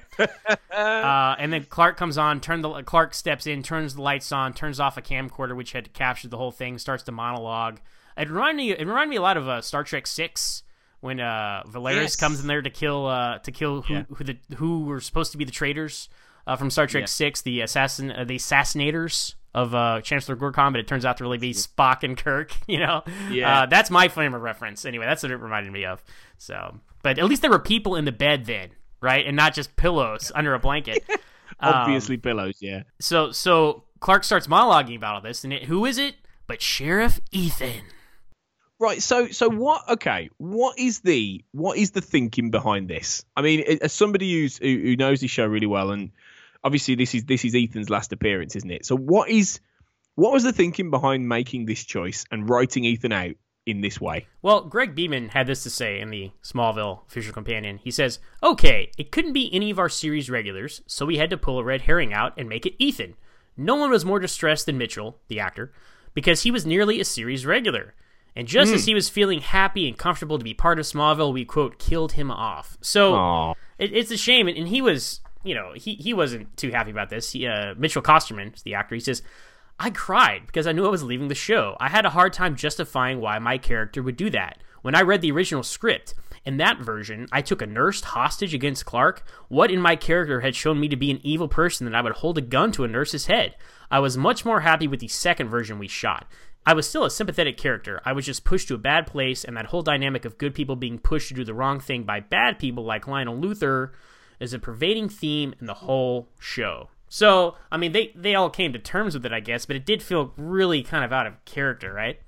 Uh, and then Clark comes on. Turn the Clark steps in, turns the lights on, turns off a camcorder which had captured the whole thing. Starts to monologue. It reminded me. It reminded me a lot of uh, Star Trek Six. When uh, Valeris Yes. comes in there to kill uh, to kill who Yeah. who, the, who were supposed to be the traitors uh, from Star Trek Yeah. Six, the assassin uh, the assassinators of uh, Chancellor Gorkon, but it turns out to really be Spock and Kirk. You know, Yeah. uh, that's my frame of reference. Anyway, that's what it reminded me of. So, but at least there were people in the bed then, right, and not just pillows under a blanket. Obviously Um, pillows, yeah. so so Clark starts monologuing about all this, and it, who is it but Sheriff Ethan? Right, so so what? Okay, what is the what is the thinking behind this? I mean, as somebody who's who, who knows the show really well, and obviously this is this is Ethan's last appearance, isn't it? So what is what was the thinking behind making this choice and writing Ethan out in this way? Well, Greg Beeman had this to say in the Smallville Official Companion. He says, okay, it couldn't be any of our series regulars, so we had to pull a red herring out and make it Ethan. No one was more distressed than Mitchell, the actor, because he was nearly a series regular. And just mm. as he was feeling happy and comfortable to be part of Smallville, we, quote, killed him off. So it, it's a shame. And he was, you know, he, he wasn't too happy about this. He, uh, Mitchell Kosterman, the actor, he says, I cried because I knew I was leaving the show. I had a hard time justifying why my character would do that. When I read the original script, in that version, I took a nurse hostage against Clark. What in my character had shown me to be an evil person that I would hold a gun to a nurse's head? I was much more happy with the second version we shot. I was still a sympathetic character. I was just pushed to a bad place, and that whole dynamic of good people being pushed to do the wrong thing by bad people like Lionel Luthor is a pervading theme in the whole show. So, I mean, they, they all came to terms with it, I guess, but it did feel really kind of out of character, right?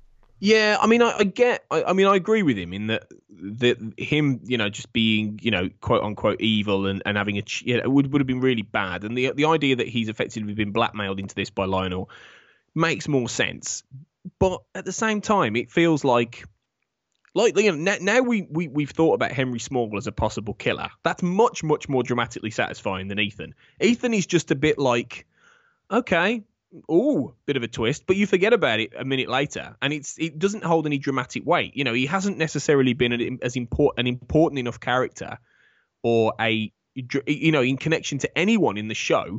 Yeah, I mean, I, I get, I, I mean, I agree with him in that, that him, you know, just being, you know, quote unquote evil and, and having a, you know, would would have been really bad. And the the idea that he's effectively been blackmailed into this by Lionel makes more sense. But at the same time, it feels like, like you know, now, now we we we've thought about Henry Small as a possible killer. That's much much more dramatically satisfying than Ethan. Ethan is just a bit like, okay. Oh, bit of a twist, but you forget about it a minute later, and it's it doesn't hold any dramatic weight. You know, he hasn't necessarily been an, as important an important enough character, or a you know in connection to anyone in the show.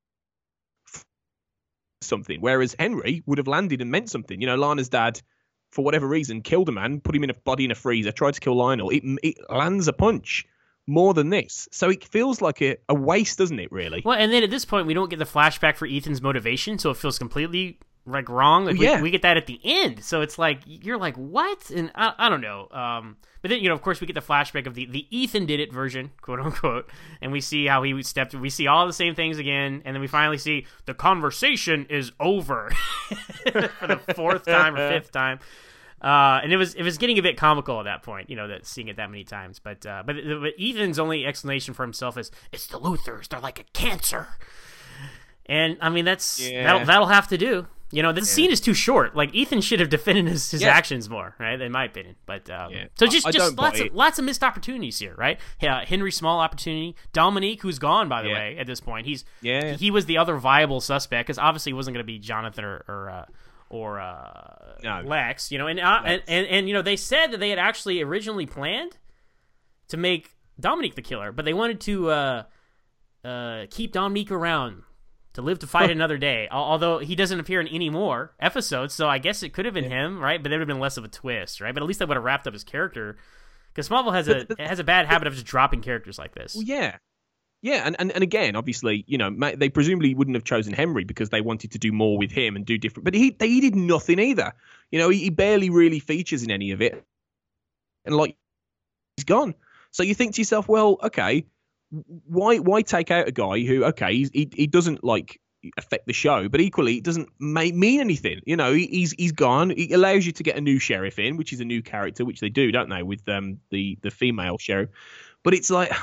Something, whereas Henry would have landed and meant something. You know, Lana's dad for whatever reason, killed a man, put him in a body in a freezer, tried to kill Lionel. It, it lands a punch more than this. So it feels like a, a waste, doesn't it, really? Well, and then at this point, we don't get the flashback for Ethan's motivation, so it feels completely like wrong. Like, oh, yeah. we, we get that at the end, so it's like you're like, what? And I, I don't know. Um, but then, you know, of course, we get the flashback of the, the Ethan did it version, quote unquote, and we see how he stepped. We see all the same things again, and then we finally see the conversation is over for the fourth time or fifth time. Uh, and it was it was getting a bit comical at that point, you know, that seeing it that many times. But uh, but, but Ethan's only explanation for himself is, it's the Luthers. They're like a cancer. And I mean, that's yeah. that'll that'll have to do. You know, this yeah. scene is too short. Like, Ethan should have defended his, his yeah. actions more, right? In my opinion. But um, yeah. so just I, I just lots of lots of missed opportunities here, right? Yeah, Henry Small opportunity. Dominique, who's gone by the yeah. way at this point, he's yeah. he was the other viable suspect because obviously it wasn't going to be Jonathan or or uh, or uh, no. Lex. You know, and, uh, and and and you know they said that they had actually originally planned to make Dominique the killer, but they wanted to uh, uh, keep Dominique around to live to fight another day, although he doesn't appear in any more episodes, so I guess it could have been yeah. him, right? But there would have been less of a twist, right? But at least that would have wrapped up his character, because Smallville has a has a bad habit of just dropping characters like this. Well, yeah, yeah, and, and and again, obviously, you know, they presumably wouldn't have chosen Henry because they wanted to do more with him and do different, but he they, he did nothing either. You know, he, he barely really features in any of it, and like he's gone. So you think to yourself, well, okay. Why why take out a guy who, okay, he he, he doesn't like affect the show, but equally it doesn't make, mean anything. You know, he, he's he's gone. He allows you to get a new sheriff in, which is a new character, which they do, don't they, with um the the female sheriff. But it's like,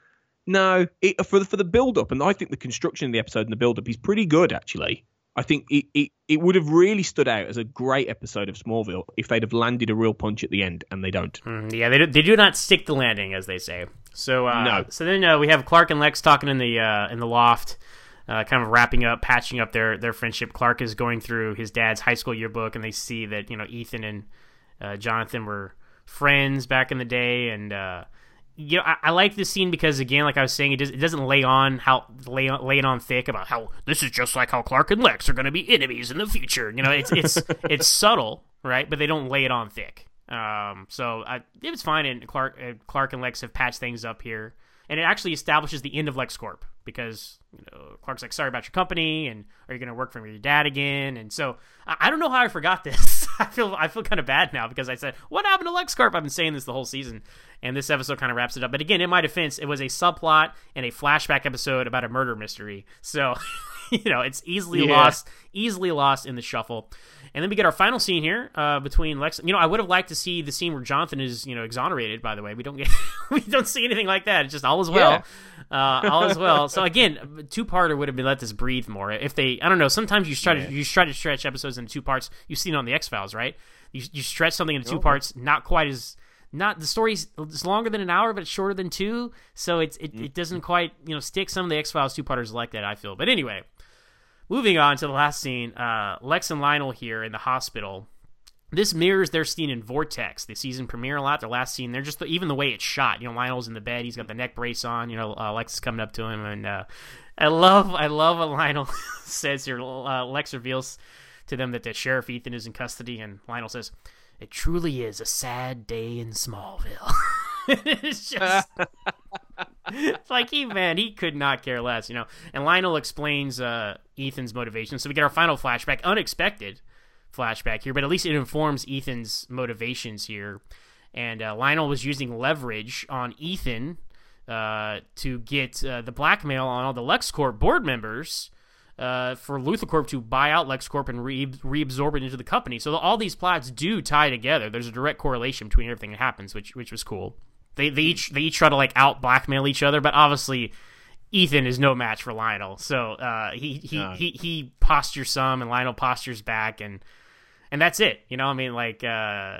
no, it, for the for the build up, and I think the construction of the episode and the build up is pretty good actually. I think it, it it would have really stood out as a great episode of Smallville if they'd have landed a real punch at the end, and they don't. Mm, yeah, they do, they do not stick the landing, as they say. So uh, no. So then uh, we have Clark and Lex talking in the uh, in the loft, uh, kind of wrapping up, patching up their, their friendship. Clark is going through his dad's high school yearbook, and they see that, you know, Ethan and uh, Jonathan were friends back in the day, and uh, you know, I, I like this scene because, again, like I was saying, it, does, it doesn't lay on how lay on, lay it on thick about how this is just like how Clark and Lex are going to be enemies in the future. You know, it's it's it's subtle, right? But they don't lay it on thick. Um, so I, it was fine, and Clark uh, Clark and Lex have patched things up here, and it actually establishes the end of LexCorp because, you know, Clark's like, sorry about your company, and are you going to work for your dad again? And so I, I don't know how I forgot this. I feel I feel kind of bad now because I said, what happened to LexCorp? I've been saying this the whole season, and this episode kind of wraps it up. But again, in my defense, it was a subplot and a flashback episode about a murder mystery, so you know, it's easily yeah. lost, easily lost in the shuffle. And then we get our final scene here uh, between Lex. You know, I would have liked to see the scene where Jonathan is, you know, exonerated. By the way, we don't get, we don't see anything like that. It's just all is well, yeah. uh, all is well. So again, two parter would have been let this breathe more. If they, I don't know. Sometimes you try yeah. to you try to stretch episodes into two parts. You've seen it on the X-Files, right? You you stretch something into two okay. parts, not quite as not the story's it's longer than an hour, but it's shorter than two. So it's it, mm-hmm. it doesn't quite, you know, stick. Some of the X-Files two parters like that, I feel. But anyway. Moving on to the last scene, uh, Lex and Lionel here in the hospital. This mirrors their scene in Vortex, the season premiere a lot. Their last scene, they're just even the way it's shot. You know, Lionel's in the bed, he's got the neck brace on. You know, uh, Lex is coming up to him, and uh, I love, I love what Lionel says here. Uh, Lex reveals to them that the sheriff Ethan is in custody, and Lionel says, "It truly is a sad day in Smallville." It's just. It's like he, man, he could not care less, you know. And Lionel explains uh, Ethan's motivation. So we get our final flashback, unexpected flashback here, but at least it informs Ethan's motivations here. And uh, Lionel was using leverage on Ethan uh, to get uh, the blackmail on all the LexCorp board members uh, for LuthorCorp to buy out LexCorp and re- reabsorb it into the company. So all these plots do tie together. There's a direct correlation between everything that happens, which which was cool. They they each they each try to like out blackmail each other, but obviously Ethan is no match for Lionel. So uh, he he, no. he he postures some, and Lionel postures back, and and that's it. You know, I mean, like uh,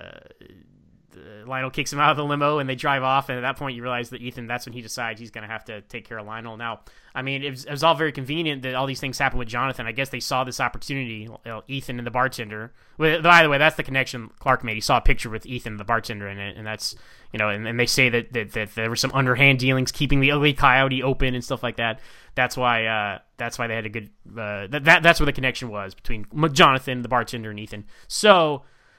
Lionel kicks him out of the limo, and they drive off. And at that point, you realize that Ethan. That's when he decides he's going to have to take care of Lionel. Now, I mean, it was, it was all very convenient that all these things happened with Jonathan. I guess they saw this opportunity, you know, Ethan and the bartender. Well, by the way, that's the connection Clark made. He saw a picture with Ethan, the bartender, in it, and that's, you know, and, and they say that, that that there were some underhand dealings keeping the Ugly Coyote open and stuff like that. That's why uh, that's why they had a good uh, that, that that's where the connection was between Jonathan, the bartender, and Ethan. So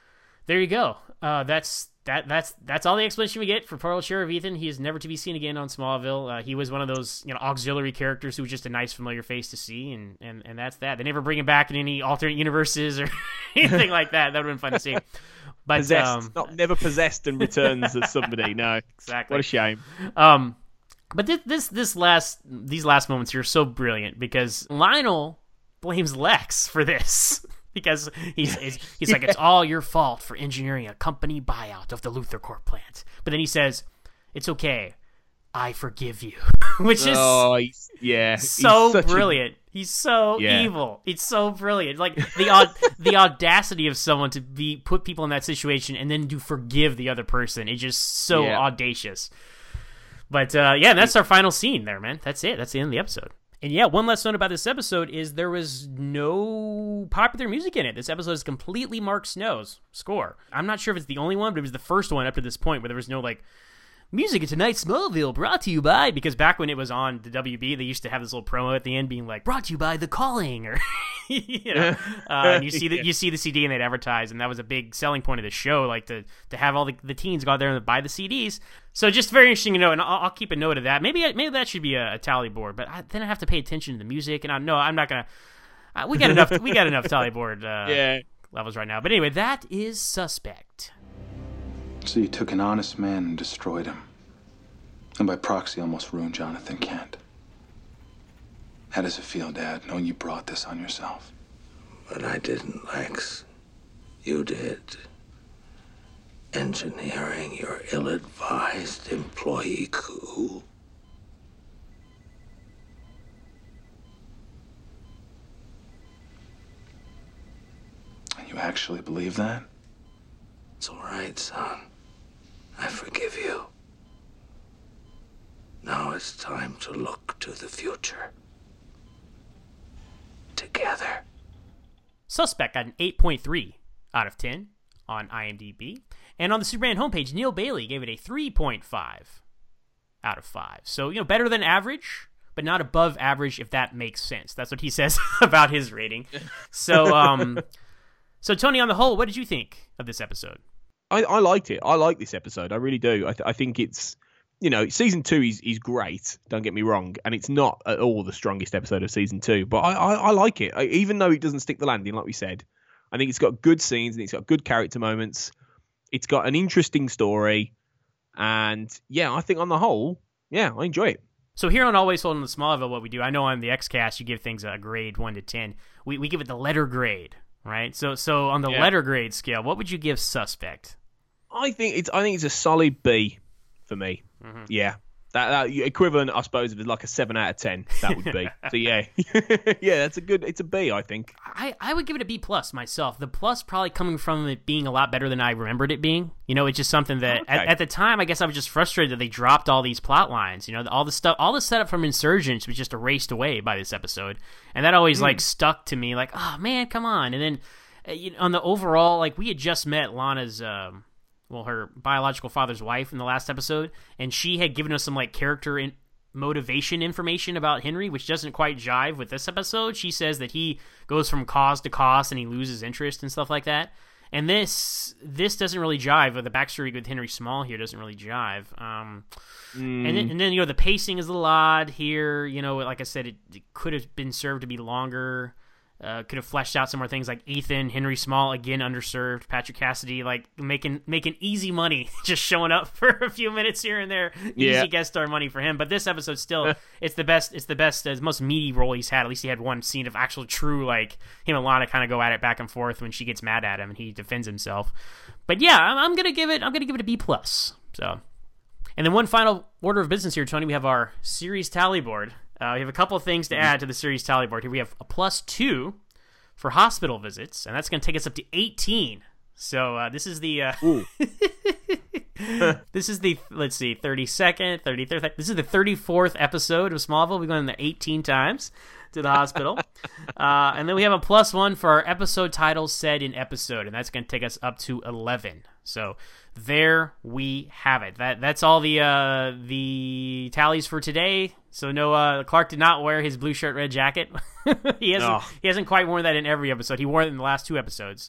there you go. Uh, that's that. That's that's all the explanation we get for Portal Sheriff Ethan. He is never to be seen again on Smallville. Uh, he was one of those you know auxiliary characters who was just a nice familiar face to see, and and, and that's that. They never bring him back in any alternate universes or anything like that. That would have been fun to see. But possessed, um, not never possessed and returns as somebody. No, exactly. What a shame. Um, but this this this last these last moments here are so brilliant because Lionel blames Lex for this. Because he's he's, he's like, it's all your fault for engineering a company buyout of the Luthor Corp plant. But then he says, it's okay, I forgive you. Which is oh, he's, yeah, so he's brilliant. A... He's so yeah. evil. It's so brilliant. Like the aud- the audacity of someone to be put people in that situation and then to forgive the other person is just so yeah. audacious. But uh, yeah, that's our final scene there, man. That's it. That's the end of the episode. And yeah, one last note about this episode is there was no popular music in it. This episode is completely Mark Snow's score. I'm not sure if it's the only one, but it was the first one up to this point where there was no, like, music at Tonight's Smallville brought to you by, because back when it was on the W B, they used to have this little promo at the end being like, brought to you by The Calling, or, you know, uh, and you see the, you see the C D and they'd advertise, and that was a big selling point of the show, like to, to have all the, the teens go out there and buy the C Ds. So just very interesting to know, and I'll, I'll keep a note of that. Maybe maybe that should be a, a tally board, but I, then I have to pay attention to the music, and I no, I'm not gonna. Uh, we got enough. We got enough tally board uh, yeah. levels right now. But anyway, that is Suspect. So you took an honest man and destroyed him, and by proxy almost ruined Jonathan Kent. How does it feel, Dad, knowing you brought this on yourself? But I didn't, Lex. You did. Engineering your ill-advised employee coup. You actually believe that? It's all right, son. I forgive you. Now it's time to look to the future. Together. Suspect got an eight point three out of ten on IMDb. And on the Superman homepage, Neil Bailey gave it a three point five out of five. So, you know, better than average, but not above average, if that makes sense. That's what he says about his rating. So, um, so Tony, on the whole, what did you think of this episode? I, I liked it. I like this episode. I really do. I, th- I think it's, you know, season two is, is great. Don't get me wrong. And it's not at all the strongest episode of season two, but I, I, I like it. I, even though it doesn't stick the landing, like we said, I think it's got good scenes and it's got good character moments. It's got an interesting story. And yeah, I think on the whole, yeah, I enjoy it. So here on Always Holding the Smallville, what we do, I know on the X-Cast, you give things a grade one to ten. We we give it the letter grade, right? So so on the yeah. letter grade scale, what would you give Suspect? I think it's I think it's a solid B for me. Mm-hmm. Yeah. That, that equivalent, I suppose, of like a seven out of ten. That would be. So yeah, yeah, that's a good. It's a B, I think. I, I would give it a B plus myself. The plus probably coming from it being a lot better than I remembered it being. You know, it's just something that okay. at, at the time, I guess I was just frustrated that they dropped all these plot lines. You know, all the stuff, all the setup from Insurgents was just erased away by this episode, and that always mm. like stuck to me. Like, oh man, come on. And then uh, you know, on the overall, like we had just met Lana's. Um, well, her biological father's wife in the last episode, and she had given us some, like, character and motivation information about Henry, which doesn't quite jive with this episode. She says that he goes from cause to cause and he loses interest and stuff like that. And this this doesn't really jive. With the backstory with Henry Small here doesn't really jive. Um, mm. and, then, and then, you know, the pacing is a little odd here. You know, like I said, it, it could have been served to be longer. Uh, could have fleshed out some more things like Ethan, Henry Small, again underserved, Patrick Cassidy, like making making easy money, just showing up for a few minutes here and there, yeah. easy guest star money for him. But this episode still, it's the best, it's the best, uh, most meaty role he's had. At least he had one scene of actual true, like him and Lana kind of go at it back and forth when she gets mad at him and he defends himself. But yeah, I'm, I'm gonna give it, I'm gonna give it a B plus. So, and then one final order of business here, Tony. We have our series tally board. Uh, we have a couple of things to add to the series tally board here. We have a plus two for hospital visits, and that's going to take us up to eighteen. So uh, this is the uh, this is the let's see, thirty-second, thirty-third. This is the thirty-fourth episode of Smallville. We've gone there eighteen times to the hospital, uh, and then we have a plus one for our episode title said in episode, and that's going to take us up to eleven. So there we have it. That that's all the uh, the tallies for today. So no, uh, Clark did not wear his blue shirt, red jacket. he hasn't. No. He hasn't quite worn that in every episode. He wore it in the last two episodes,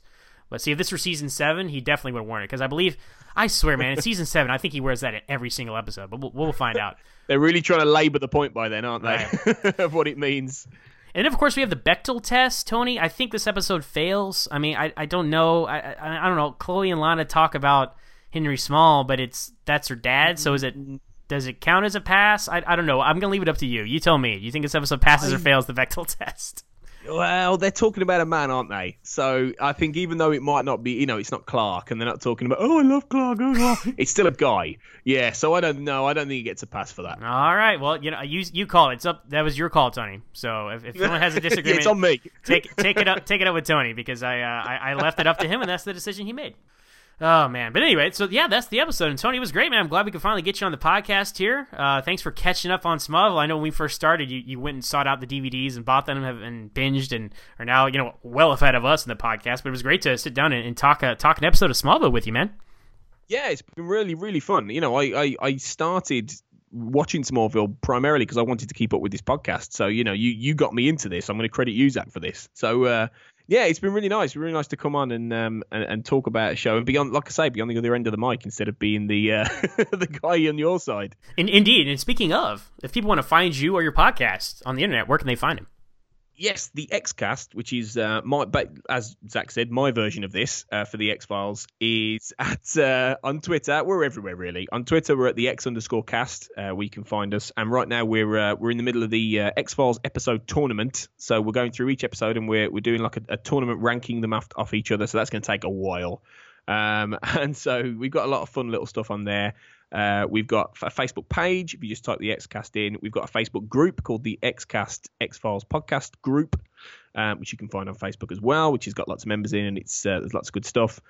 But see, if this were season seven, he definitely would have worn it because I believe, I swear, man, in season seven, I think he wears that in every single episode. But we'll, we'll find out. They're really trying to labour the point by then, aren't they? Right. Of what it means. And then, of course, we have the Bechdel test, Tony. I think this episode fails. I mean, I, I don't know. I, I I don't know. Chloe and Lana talk about Henry Small, but it's that's her dad. So is it? Does it count as a pass? I, I don't know. I'm gonna leave it up to you. You tell me. You think this episode passes I... or fails the Bechdel test? Well, they're talking about a man, aren't they? So I think even though it might not be, you know, it's not Clark, and they're not talking about, oh, I love Clark, oh, Clark. It's still a guy. Yeah, so I don't know. I don't think he gets a pass for that. All right. Well, you know, you you call it. It's up. That was your call, Tony. So if, if someone has a disagreement, it's on me. take take it up. Take it up with Tony because I, uh, I I left it up to him, and that's the decision he made. Oh, man. But anyway, so yeah, that's the episode. And Tony, it was great, man. I'm glad we could finally get you on the podcast here. Uh, thanks for catching up on Smallville. I know when we first started, you, you went and sought out the D V Ds and bought them and, and binged and are now, you know, well ahead of us in the podcast. But it was great to sit down and, and talk, uh, talk an episode of Smallville with you, man. Yeah, it's been really, really fun. You know, I, I, I started watching Smallville primarily because I wanted to keep up with this podcast. So, you know, you, you got me into this. I'm going to credit you, Zach, for this. So, uh, yeah, it's been really nice. Really nice to come on and um and, and talk about a show and be on, like I say, be on the other end of the mic instead of being the uh, the guy on your side. In, indeed. And speaking of, if people want to find you or your podcast on the internet, where can they find him? Yes, the Xcast, which is uh, my, but as Zach said, my version of this uh, for the X Files is at uh, on Twitter. We're everywhere, really. On Twitter, we're at the X underscore cast. Uh, where you can find us. And right now, we're uh, we're in the middle of the uh, X Files episode tournament. So we're going through each episode, and we're we're doing like a, a tournament, ranking them off, off each other. So that's going to take a while. Um, and so we've got a lot of fun little stuff on there. Uh, we've got a Facebook page. If you just type the Xcast in, we've got a Facebook group called the Xcast X Files Podcast Group, um, which you can find on Facebook as well, which has got lots of members in, and it's uh, there's lots of good stuff.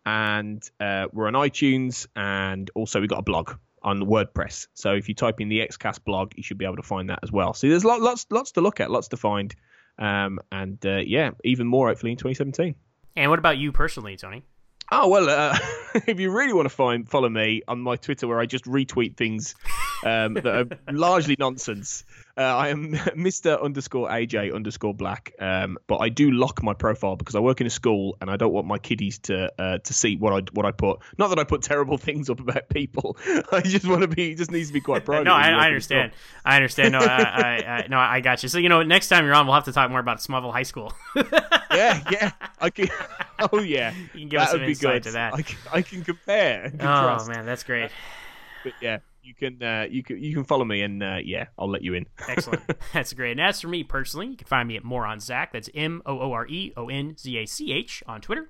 And uh, we're on iTunes, and also we've got a blog on WordPress. So if you type in the Xcast blog, you should be able to find that as well. So there's lots, lots, lots to look at, lots to find, um, and uh, yeah, even more hopefully in twenty seventeen. And what about you personally, Tony? Oh, well, uh, if you really want to find follow me on my Twitter where I just retweet things um, that are largely nonsense, uh, I am Mister underscore A J underscore black. Um, but I do lock my profile because I work in a school and I don't want my kiddies to uh, to see what I what I put. Not that I put terrible things up about people. I just want to be. It just needs to be quite private. No, I, I understand. I understand. No, I, I, I, no, I got you. So, you know, next time you're on, we'll have to talk more about Smallville High School. yeah, yeah. I can, oh, yeah. You can give that us some would be insight good. to that. I can, I can compare. And oh, contrast. man, that's great. But, yeah. You can uh, you can you can follow me and uh, yeah, I'll let you in. Excellent, that's great. And as for me personally, you can find me at MooreOnZach. That's M O O R E O N Z A C H on Twitter.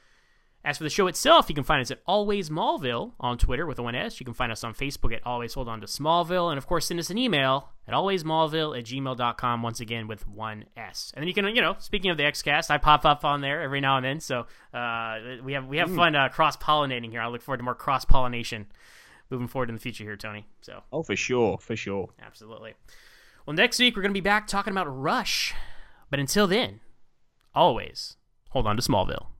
As for the show itself, you can find us at Always Smallville on Twitter with one S. You can find us on Facebook at Always Hold On to Smallville, and of course, send us an email at alwaysmallville at gmail dot com. Once again with one S. And then you can, you know, speaking of the Xcast, I pop up on there every now and then, so uh, we have we have mm. fun uh, cross pollinating here. I look forward to more cross pollination moving forward in the future here, Tony. So. Oh, for sure, for sure. Absolutely. Well, next week we're going to be back talking about Rush. But until then, always hold on to Smallville.